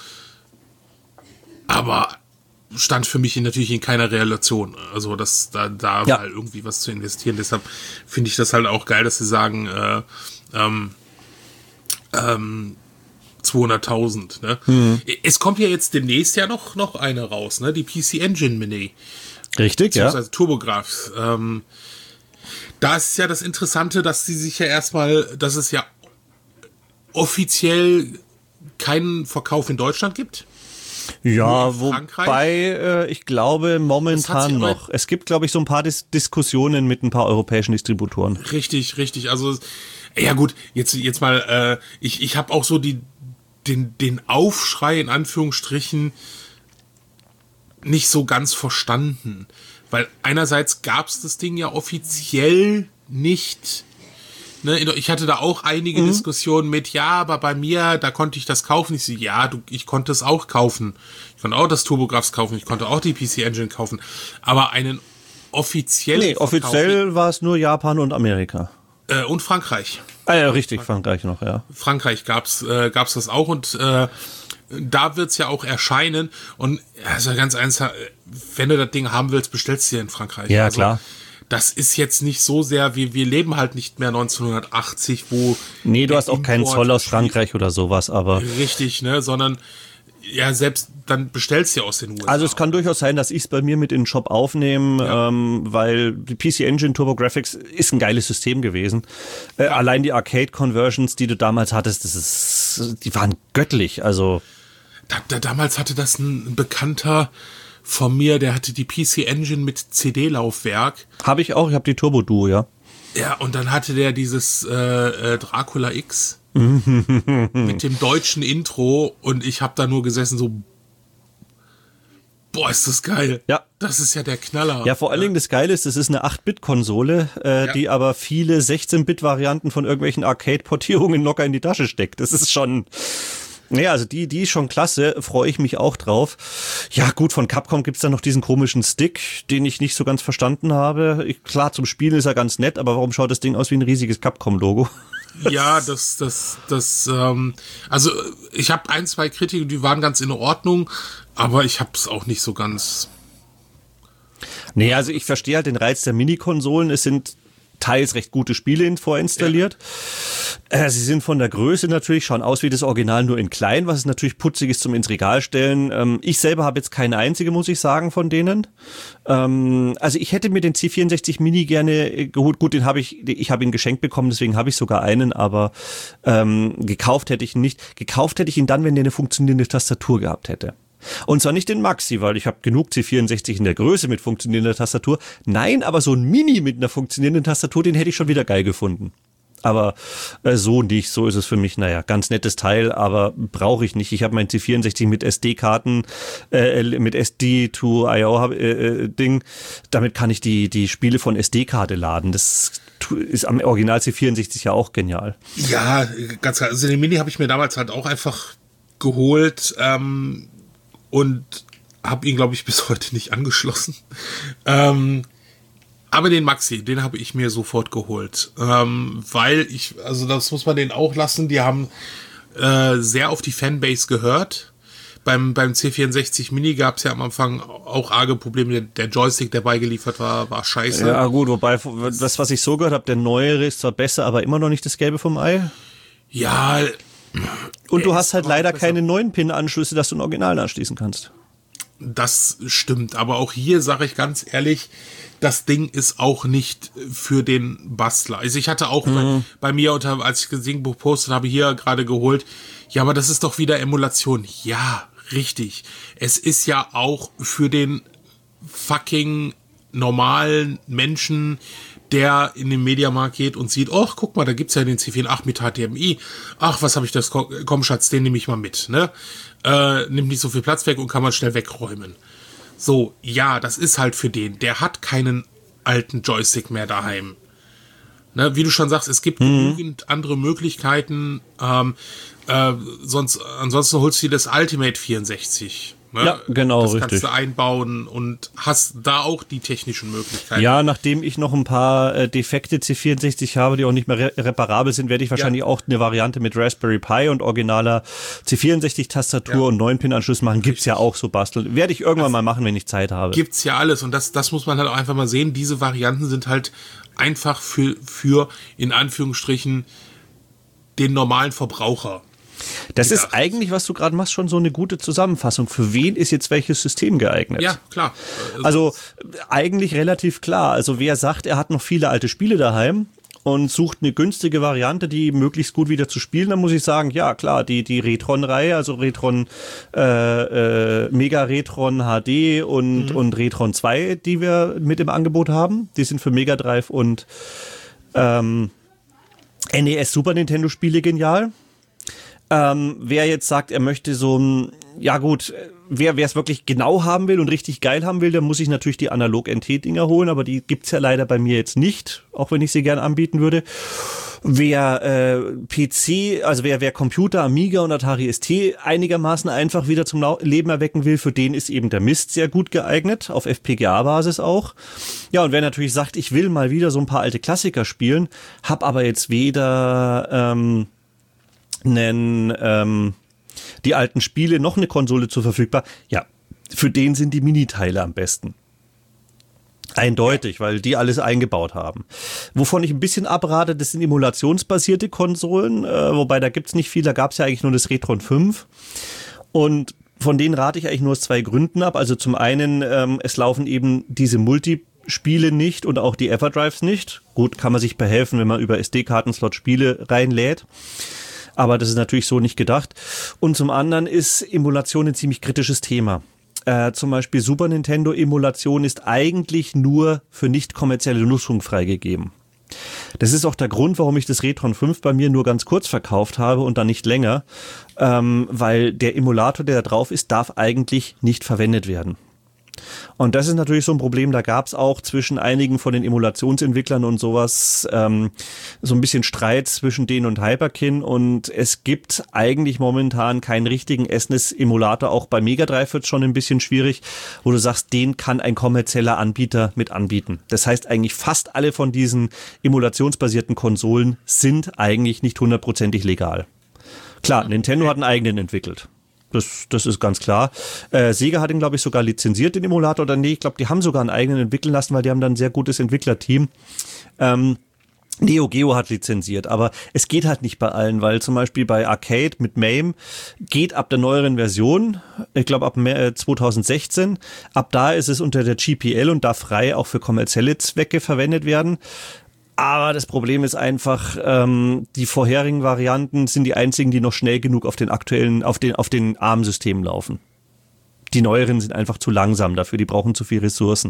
Aber stand für mich natürlich in keiner Relation. Also das, da, da ja. halt irgendwie was zu investieren. Deshalb finde ich das halt auch geil, dass sie sagen... Äh, ähm, ähm, zweihunderttausend, ne? Mhm. Es kommt ja jetzt demnächst ja noch, noch eine raus, ne? Die P C Engine Mini.
Richtig, ja.
Also TurboGrafx. Ähm, da ist ja das Interessante, dass sie sich ja erstmal, dass es ja offiziell keinen Verkauf in Deutschland gibt.
Ja, wobei äh, ich glaube momentan noch. Es gibt, glaube ich, so ein paar Dis- Diskussionen mit ein paar europäischen Distributoren.
Richtig, richtig. Also ja gut, jetzt jetzt mal, äh, ich ich habe auch so die den den Aufschrei in Anführungsstrichen nicht so ganz verstanden, weil einerseits gab's das Ding ja offiziell nicht. Ne, ich hatte da auch einige mhm. Diskussionen mit, ja, aber bei mir, da konnte ich das kaufen. Ich so, ja, du, ich konnte es auch kaufen. Ich konnte auch das TurboGrafx kaufen, ich konnte auch die P C Engine kaufen. Aber einen offiziellen
Nee, offiziell war es nur Japan und Amerika.
Äh, und Frankreich.
Ah ja, richtig, Frankreich noch, ja.
Frankreich gab's, äh, gab's das auch und äh, da wird's ja auch erscheinen. Und also ganz einfach, wenn du das Ding haben willst, bestellst du dir in Frankreich.
Ja,
also,
klar.
Das ist jetzt nicht so sehr, wie wir leben halt nicht mehr neunzehnhundertachtzig, wo...
Nee, du hast auch keinen Zoll aus Frankreich oder sowas, aber...
Richtig, ne, sondern... Ja, selbst dann bestellst du ja aus den U S A.
Also es kann durchaus sein, dass ich es bei mir mit in den Shop aufnehme, ja. ähm, weil die P C Engine TurboGrafx ist ein geiles System gewesen. Äh, ja. Allein die Arcade-Conversions, die du damals hattest, das ist, die waren göttlich. Also
da, da, damals hatte das ein Bekannter von mir, der hatte die P C Engine mit C D-Laufwerk.
Habe ich auch, ich habe die Turbo Duo, ja.
Ja, und dann hatte der dieses äh, äh, Dracula X mit dem deutschen Intro und ich habe da nur gesessen so, boah, ist das geil.
Ja.
Das ist ja der Knaller.
Ja, vor allen Dingen das Geile ist, das ist eine acht-Bit-Konsole, äh, ja. die aber viele sechzehn-Bit-Varianten von irgendwelchen Arcade-Portierungen locker in die Tasche steckt. Das ist schon... Ja, also die, die ist schon klasse, freue ich mich auch drauf. Ja gut, von Capcom gibt's dann noch diesen komischen Stick, den ich nicht so ganz verstanden habe. Ich, klar, zum Spielen ist er ganz nett, aber warum schaut das Ding aus wie ein riesiges Capcom-Logo?
Ja, das, das, das, ähm, also ich habe ein, zwei Kritiken, die waren ganz in Ordnung, aber ich habe es auch nicht so ganz...
Nee, also ich verstehe halt den Reiz der Mini-Konsolen, es sind teils recht gute Spiele vorinstalliert. Ja. Äh, sie sind von der Größe natürlich, schauen aus wie das Original, nur in klein, was natürlich putzig ist zum ins Regal stellen. Ähm, ich selber habe jetzt keine einzige, muss ich sagen, von denen. Ähm, also ich hätte mir den C vierundsechzig Mini gerne geholt. Gut, den habe ich, ich habe ihn geschenkt bekommen, deswegen habe ich sogar einen, aber ähm, gekauft hätte ich ihn nicht. Gekauft hätte ich ihn dann, wenn der eine funktionierende Tastatur gehabt hätte. Und zwar nicht den Maxi, weil ich habe genug C vierundsechzig in der Größe mit funktionierender Tastatur. Nein, aber so ein Mini mit einer funktionierenden Tastatur, den hätte ich schon wieder geil gefunden. Aber äh, so nicht, so ist es für mich, naja, ganz nettes Teil, aber brauche ich nicht. Ich habe mein C vierundsechzig mit S D-Karten, äh, mit S D to I O äh, Ding, damit kann ich die, die Spiele von S D-Karte laden. Das ist am Original C vierundsechzig ja auch genial.
Ja, ganz klar. Also den Mini habe ich mir damals halt auch einfach geholt, ähm, und habe ihn, glaube ich, bis heute nicht angeschlossen. Ähm, aber den Maxi, den habe ich mir sofort geholt. Ähm, weil ich, also das muss man denen auch lassen, die haben äh, sehr auf die Fanbase gehört. beim, beim C vierundsechzig Mini gab es ja am Anfang auch arge Probleme. Der Joystick, der beigeliefert war, war scheiße.
Ja gut, wobei, das, was ich so gehört habe, der neuere ist zwar besser, aber immer noch nicht das Gelbe vom Ei.
Ja.
Und du hast halt leider keine neuen Pin-Anschlüsse, dass du ein Original anschließen kannst.
Das stimmt, aber auch hier sage ich ganz ehrlich, das Ding ist auch nicht für den Bastler. Also ich hatte auch mhm. bei, bei mir, unter, als ich das Ding gepostet habe, hier gerade geholt, ja, aber das ist doch wieder Emulation. Ja, richtig. Es ist ja auch für den fucking normalen Menschen, der in den Mediamarkt geht und sieht, ach, guck mal, da gibt's ja den C vierundachtzig mit H D M I. Ach, was habe ich das? Komm, Schatz, den nehme ich mal mit, ne? Äh, nimmt nicht so viel Platz weg und kann man schnell wegräumen. So, ja, das ist halt für den. Der hat keinen alten Joystick mehr daheim. Ne, wie du schon sagst, es gibt mhm. genügend andere Möglichkeiten. Ähm, äh, sonst, ansonsten holst du dir das Ultimate vierundsechzig. Ne?
Ja, genau,
das
richtig.
Das kannst du einbauen und hast da auch die technischen Möglichkeiten.
Ja, nachdem ich noch ein paar äh, defekte C vierundsechzig habe, die auch nicht mehr re- reparabel sind, werde ich wahrscheinlich ja. auch eine Variante mit Raspberry Pi und originaler C vierundsechzig-Tastatur ja. und neun Pin-Anschluss machen. Gibt's Richtig. ja auch so basteln. Werde ich irgendwann das mal machen, wenn ich Zeit habe.
Gibt's ja alles und das, das muss man halt auch einfach mal sehen. Diese Varianten sind halt einfach für, für in Anführungsstrichen, den normalen Verbraucher.
Das ist eigentlich, was du gerade machst, schon so eine gute Zusammenfassung. Für wen ist jetzt welches System geeignet?
Ja, klar.
Also eigentlich relativ klar. Also wer sagt, er hat noch viele alte Spiele daheim und sucht eine günstige Variante, die möglichst gut wieder zu spielen, dann muss ich sagen, ja klar, die die Retron-Reihe, also Retron äh, äh, Mega Retron H D und, mhm. und Retron zwei, die wir mit im Angebot haben, die sind für Mega Drive und ähm, N E S Super Nintendo Spiele genial. Ähm, wer jetzt sagt, er möchte so ein, ja gut, wer wer es wirklich genau haben will und richtig geil haben will, der muss sich natürlich die Analog-N T-Dinger holen, aber die gibt's ja leider bei mir jetzt nicht, auch wenn ich sie gern anbieten würde. Wer äh, P C, also wer wer Computer, Amiga und Atari S T einigermaßen einfach wieder zum Leben erwecken will, für den ist eben der Myst sehr gut geeignet, auf F P G A-Basis auch. Ja, und wer natürlich sagt, ich will mal wieder so ein paar alte Klassiker spielen, hab aber jetzt weder ähm, Nennen ähm, die alten Spiele noch eine Konsole zur verfügbar. Ja, für den sind die Miniteile am besten. Eindeutig, weil die alles eingebaut haben. Wovon ich ein bisschen abrate, das sind emulationsbasierte Konsolen, äh, wobei da gibt's nicht viel, da gab's ja eigentlich nur das Retron fünf. Und von denen rate ich eigentlich nur aus zwei Gründen ab. Also zum einen, ähm, es laufen eben diese Multi- Spiele nicht und auch die Everdrives nicht. Gut, kann man sich behelfen, wenn man über S D-Kartenslot Spiele reinlädt. Aber das ist natürlich so nicht gedacht. Und zum anderen ist Emulation ein ziemlich kritisches Thema. Äh, zum Beispiel Super Nintendo Emulation ist eigentlich nur für nicht kommerzielle Nutzung freigegeben. Das ist auch der Grund, warum ich das Retron fünf bei mir nur ganz kurz verkauft habe und dann nicht länger. Ähm, weil der Emulator, der da drauf ist, darf eigentlich nicht verwendet werden. Und das ist natürlich so ein Problem, da gab es auch zwischen einigen von den Emulationsentwicklern und sowas ähm, so ein bisschen Streit zwischen denen und Hyperkin und es gibt eigentlich momentan keinen richtigen S N E S-Emulator, auch bei Mega Drive wird es schon ein bisschen schwierig, wo du sagst, den kann ein kommerzieller Anbieter mit anbieten. Das heißt eigentlich fast alle von diesen emulationsbasierten Konsolen sind eigentlich nicht hundertprozentig legal. Klar, Nintendo hat einen eigenen entwickelt. Das, das ist ganz klar. Äh, Sega hat ihn, glaube ich, sogar lizenziert, den Emulator, oder nee, ich glaube, die haben sogar einen eigenen entwickeln lassen, weil die haben dann ein sehr gutes Entwicklerteam. Ähm, Neo Geo hat lizenziert, aber es geht halt nicht bei allen, weil zum Beispiel bei Arcade mit MAME geht ab der neueren Version, ich glaube ab zwanzig sechzehn, ab da ist es unter der G P L und darf frei auch für kommerzielle Zwecke verwendet werden. Aber das Problem ist einfach, ähm, die vorherigen Varianten sind die einzigen, die noch schnell genug auf den aktuellen, auf den, auf den A R M-Systemen laufen. Die neueren sind einfach zu langsam dafür, die brauchen zu viel Ressourcen.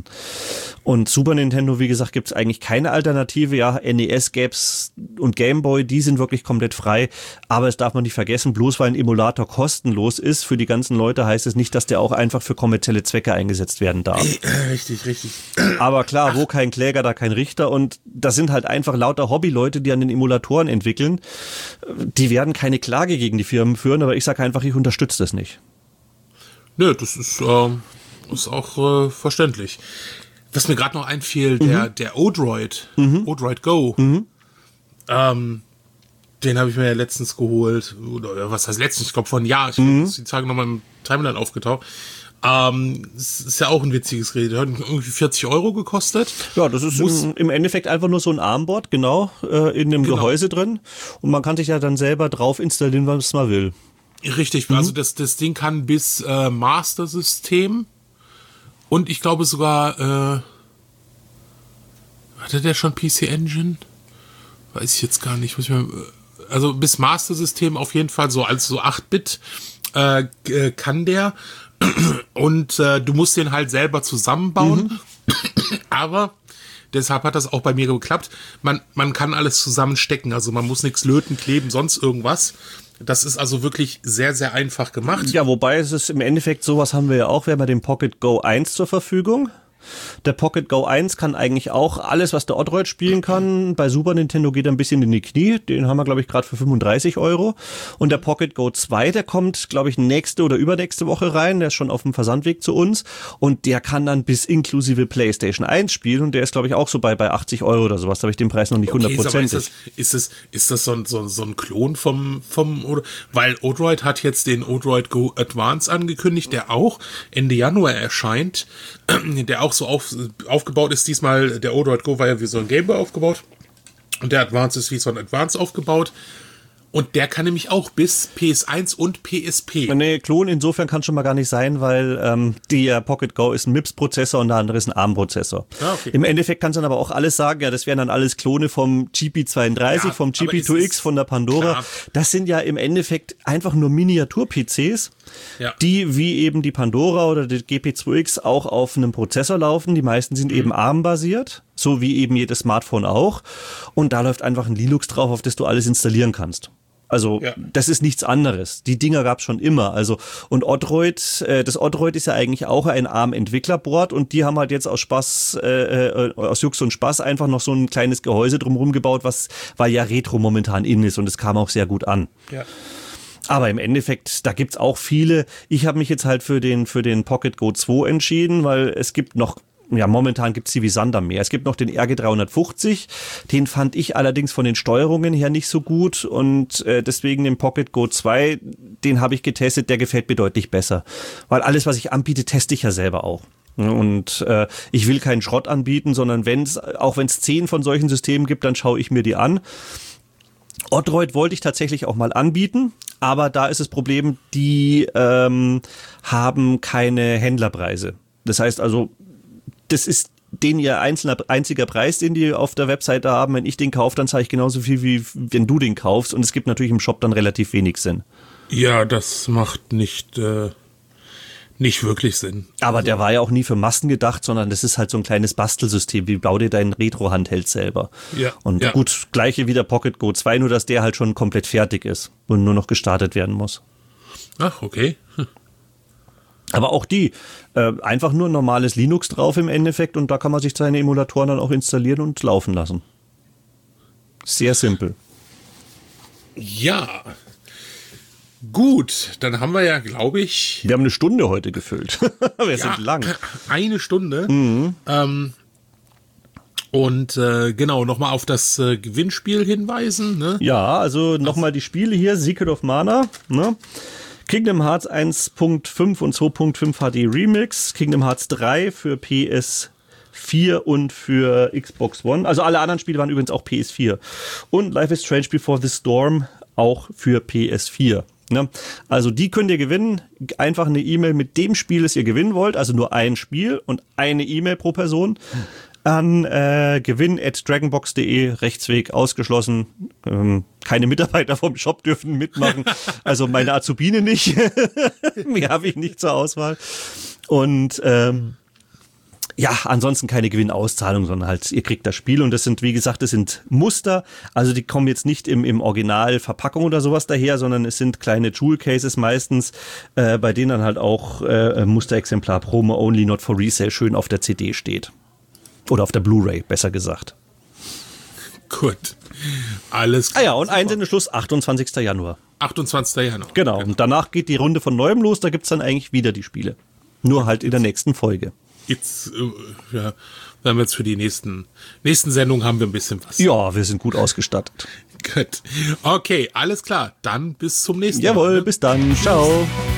Und Super Nintendo, wie gesagt, gibt es eigentlich keine Alternative. Ja, N E S gäb's und Game Boy, die sind wirklich komplett frei. Aber es darf man nicht vergessen, bloß weil ein Emulator kostenlos ist für die ganzen Leute, heißt es nicht, dass der auch einfach für kommerzielle Zwecke eingesetzt werden darf.
Richtig, richtig.
Aber klar, wo kein Kläger, da kein Richter. Und das sind halt einfach lauter Hobbyleute, die an den Emulatoren entwickeln. Die werden keine Klage gegen die Firmen führen, aber ich sage einfach, ich unterstütze das nicht. Nö,
das ist, äh, ist auch äh, verständlich. Was mir gerade noch einfiel, der, mhm. der Odroid, mhm. Odroid Go, mhm. ähm, den habe ich mir ja letztens geholt, oder was heißt letztens, ich glaube vor einem Jahr, ich mhm. muss die Tage nochmal im Timeline aufgetaucht. Ähm, es ist ja auch ein witziges Gerät. Hat irgendwie vierzig Euro gekostet.
Ja, das ist im, im Endeffekt einfach nur so ein Armboard, genau, äh, in dem genau. Gehäuse drin. Und man kann sich ja dann selber drauf installieren, was man will.
Richtig, mhm. also das, das Ding kann bis äh, Master-System und ich glaube sogar, äh, hatte der schon P C Engine? Weiß ich jetzt gar nicht. Muss ich mal, also bis Master-System auf jeden Fall so als so acht Bit äh, kann der. Und äh, du musst den halt selber zusammenbauen. Mhm. Aber deshalb hat das auch bei mir geklappt. Man, man kann alles zusammenstecken. Also man muss nichts löten, kleben, sonst irgendwas. Das ist also wirklich sehr, sehr einfach gemacht.
Ja, wobei es ist im Endeffekt, sowas haben wir ja auch. Wir haben ja den Pocket Go eins zur Verfügung. Der Pocket Go eins kann eigentlich auch alles, was der Odroid spielen kann. Bei Super Nintendo geht er ein bisschen in die Knie. Den haben wir, glaube ich, gerade für fünfunddreißig Euro. Und der Pocket Go zwei, der kommt, glaube ich, nächste oder übernächste Woche rein. Der ist schon auf dem Versandweg zu uns. Und der kann dann bis inklusive PlayStation eins spielen. Und der ist, glaube ich, auch so bei, bei achtzig Euro oder sowas. Da habe ich den Preis noch nicht hundertprozentig.
Okay, ist das, ist das, ist das so ein, so, so ein Klon vom, vom, weil Odroid hat jetzt den Odroid Go Advance angekündigt, der auch Ende Januar erscheint, der auch so auf, aufgebaut ist. Diesmal, der Odroid Go war ja wie so ein Game Boy aufgebaut und der Advance ist wie so ein Advance aufgebaut. Und der kann nämlich auch bis P S eins und P S P.
Nee, Klon insofern kann schon mal gar nicht sein, weil ähm, der Pocket Go ist ein M I P S-Prozessor und der andere ist ein ARM-Prozessor. Ah, okay. Im Endeffekt kannst du dann aber auch alles sagen, ja, das wären dann alles Klone vom G P zweiunddreißig, ja, vom G P zwei X, von der Pandora. Klar. Das sind ja im Endeffekt einfach nur Miniatur-P Cs, ja. die wie eben die Pandora oder die G P zwei X auch auf einem Prozessor laufen. Die meisten sind mhm. eben ARM-basiert, so wie eben jedes Smartphone auch. Und da läuft einfach ein Linux drauf, auf das du alles installieren kannst. Also ja. das ist nichts anderes. Die Dinger gab's schon immer. Also und Odroid, äh, das Odroid ist ja eigentlich auch ein ARM-Entwicklerboard und die haben halt jetzt aus Spaß, äh, äh, aus Jux und Spaß einfach noch so ein kleines Gehäuse drumherum gebaut, was weil ja Retro momentan in ist und es kam auch sehr gut an. Ja. Aber im Endeffekt, da gibt's auch viele. Ich habe mich jetzt halt für den für den Pocket Go zwei entschieden, weil es gibt noch ja, momentan gibt's die wie Sand am Meer. Es gibt noch den R G dreihundertfünfzig, den fand ich allerdings von den Steuerungen her nicht so gut und äh, deswegen den Pocket Go zwei, den habe ich getestet, der gefällt mir deutlich besser. Weil alles, was ich anbiete, teste ich ja selber auch. Und äh, ich will keinen Schrott anbieten, sondern wenn's, auch wenn es zehn von solchen Systemen gibt, dann schaue ich mir die an. Odroid wollte ich tatsächlich auch mal anbieten, aber da ist das Problem, die ähm, haben keine Händlerpreise. Das heißt also, das ist den ihr einzelner, einziger Preis, den die auf der Webseite haben. Wenn ich den kaufe, dann zahle ich genauso viel, wie wenn du den kaufst. Und es gibt natürlich im Shop dann relativ wenig Sinn.
Ja, das macht nicht, äh, nicht wirklich Sinn.
Aber der war ja auch nie für Massen gedacht, sondern das ist halt so ein kleines Bastelsystem. Wie bau dir dein Retro-Handheld selber? Ja. Und ja. gut, gleiche wie der Pocket Go zwei, nur dass der halt schon komplett fertig ist und nur noch gestartet werden muss.
Ach, okay. Hm.
Aber auch die, äh, einfach nur ein normales Linux drauf im Endeffekt und da kann man sich seine Emulatoren dann auch installieren und laufen lassen. Sehr simpel.
Ja, gut, dann haben wir ja, glaube ich...
Wir haben eine Stunde heute gefüllt. wir
ja, sind lang. Eine Stunde. Mhm. Ähm, und äh, genau, nochmal auf das äh, Gewinnspiel hinweisen. Ne?
Ja, also nochmal die Spiele hier, Secret of Mana, ne? Kingdom Hearts eins Punkt fünf und zwei Punkt fünf H D Remix, Kingdom Hearts drei für P S vier und für Xbox One. Also alle anderen Spiele waren übrigens auch P S vier. Und Life is Strange Before the Storm auch für P S vier. Ne? Also die könnt ihr gewinnen. Einfach eine E-Mail mit dem Spiel, das ihr gewinnen wollt. Also nur ein Spiel und eine E-Mail pro Person. An äh, gewinn at dragonbox punkt de, Rechtsweg ausgeschlossen. Ähm, keine Mitarbeiter vom Shop dürfen mitmachen. Also meine Azubine nicht. Mehr habe ich nicht zur Auswahl. Und ähm, ja, ansonsten keine Gewinnauszahlung, sondern halt, ihr kriegt das Spiel. Und das sind, wie gesagt, das sind Muster. Also die kommen jetzt nicht im, im Original Verpackung oder sowas daher, sondern es sind kleine Jewel Cases meistens, äh, bei denen dann halt auch äh, Musterexemplar Promo Only Not for Resale schön auf der C D steht. Oder auf der Blu-ray, besser gesagt.
Gut. Alles klar.
Ah ja, und Einsendeschluss achtundzwanzigster Januar.
achtundzwanzigster Januar.
Genau. genau. Und danach geht die Runde von neuem los. Da gibt's dann eigentlich wieder die Spiele. Nur halt in der nächsten Folge.
Jetzt, äh, ja, werden wir jetzt für die nächsten, nächsten Sendungen haben wir ein bisschen was.
Ja, wir sind gut ausgestattet.
Gut. Okay, alles klar. Dann bis zum nächsten
Jawohl,
Mal. Jawohl,
bis dann. Ciao.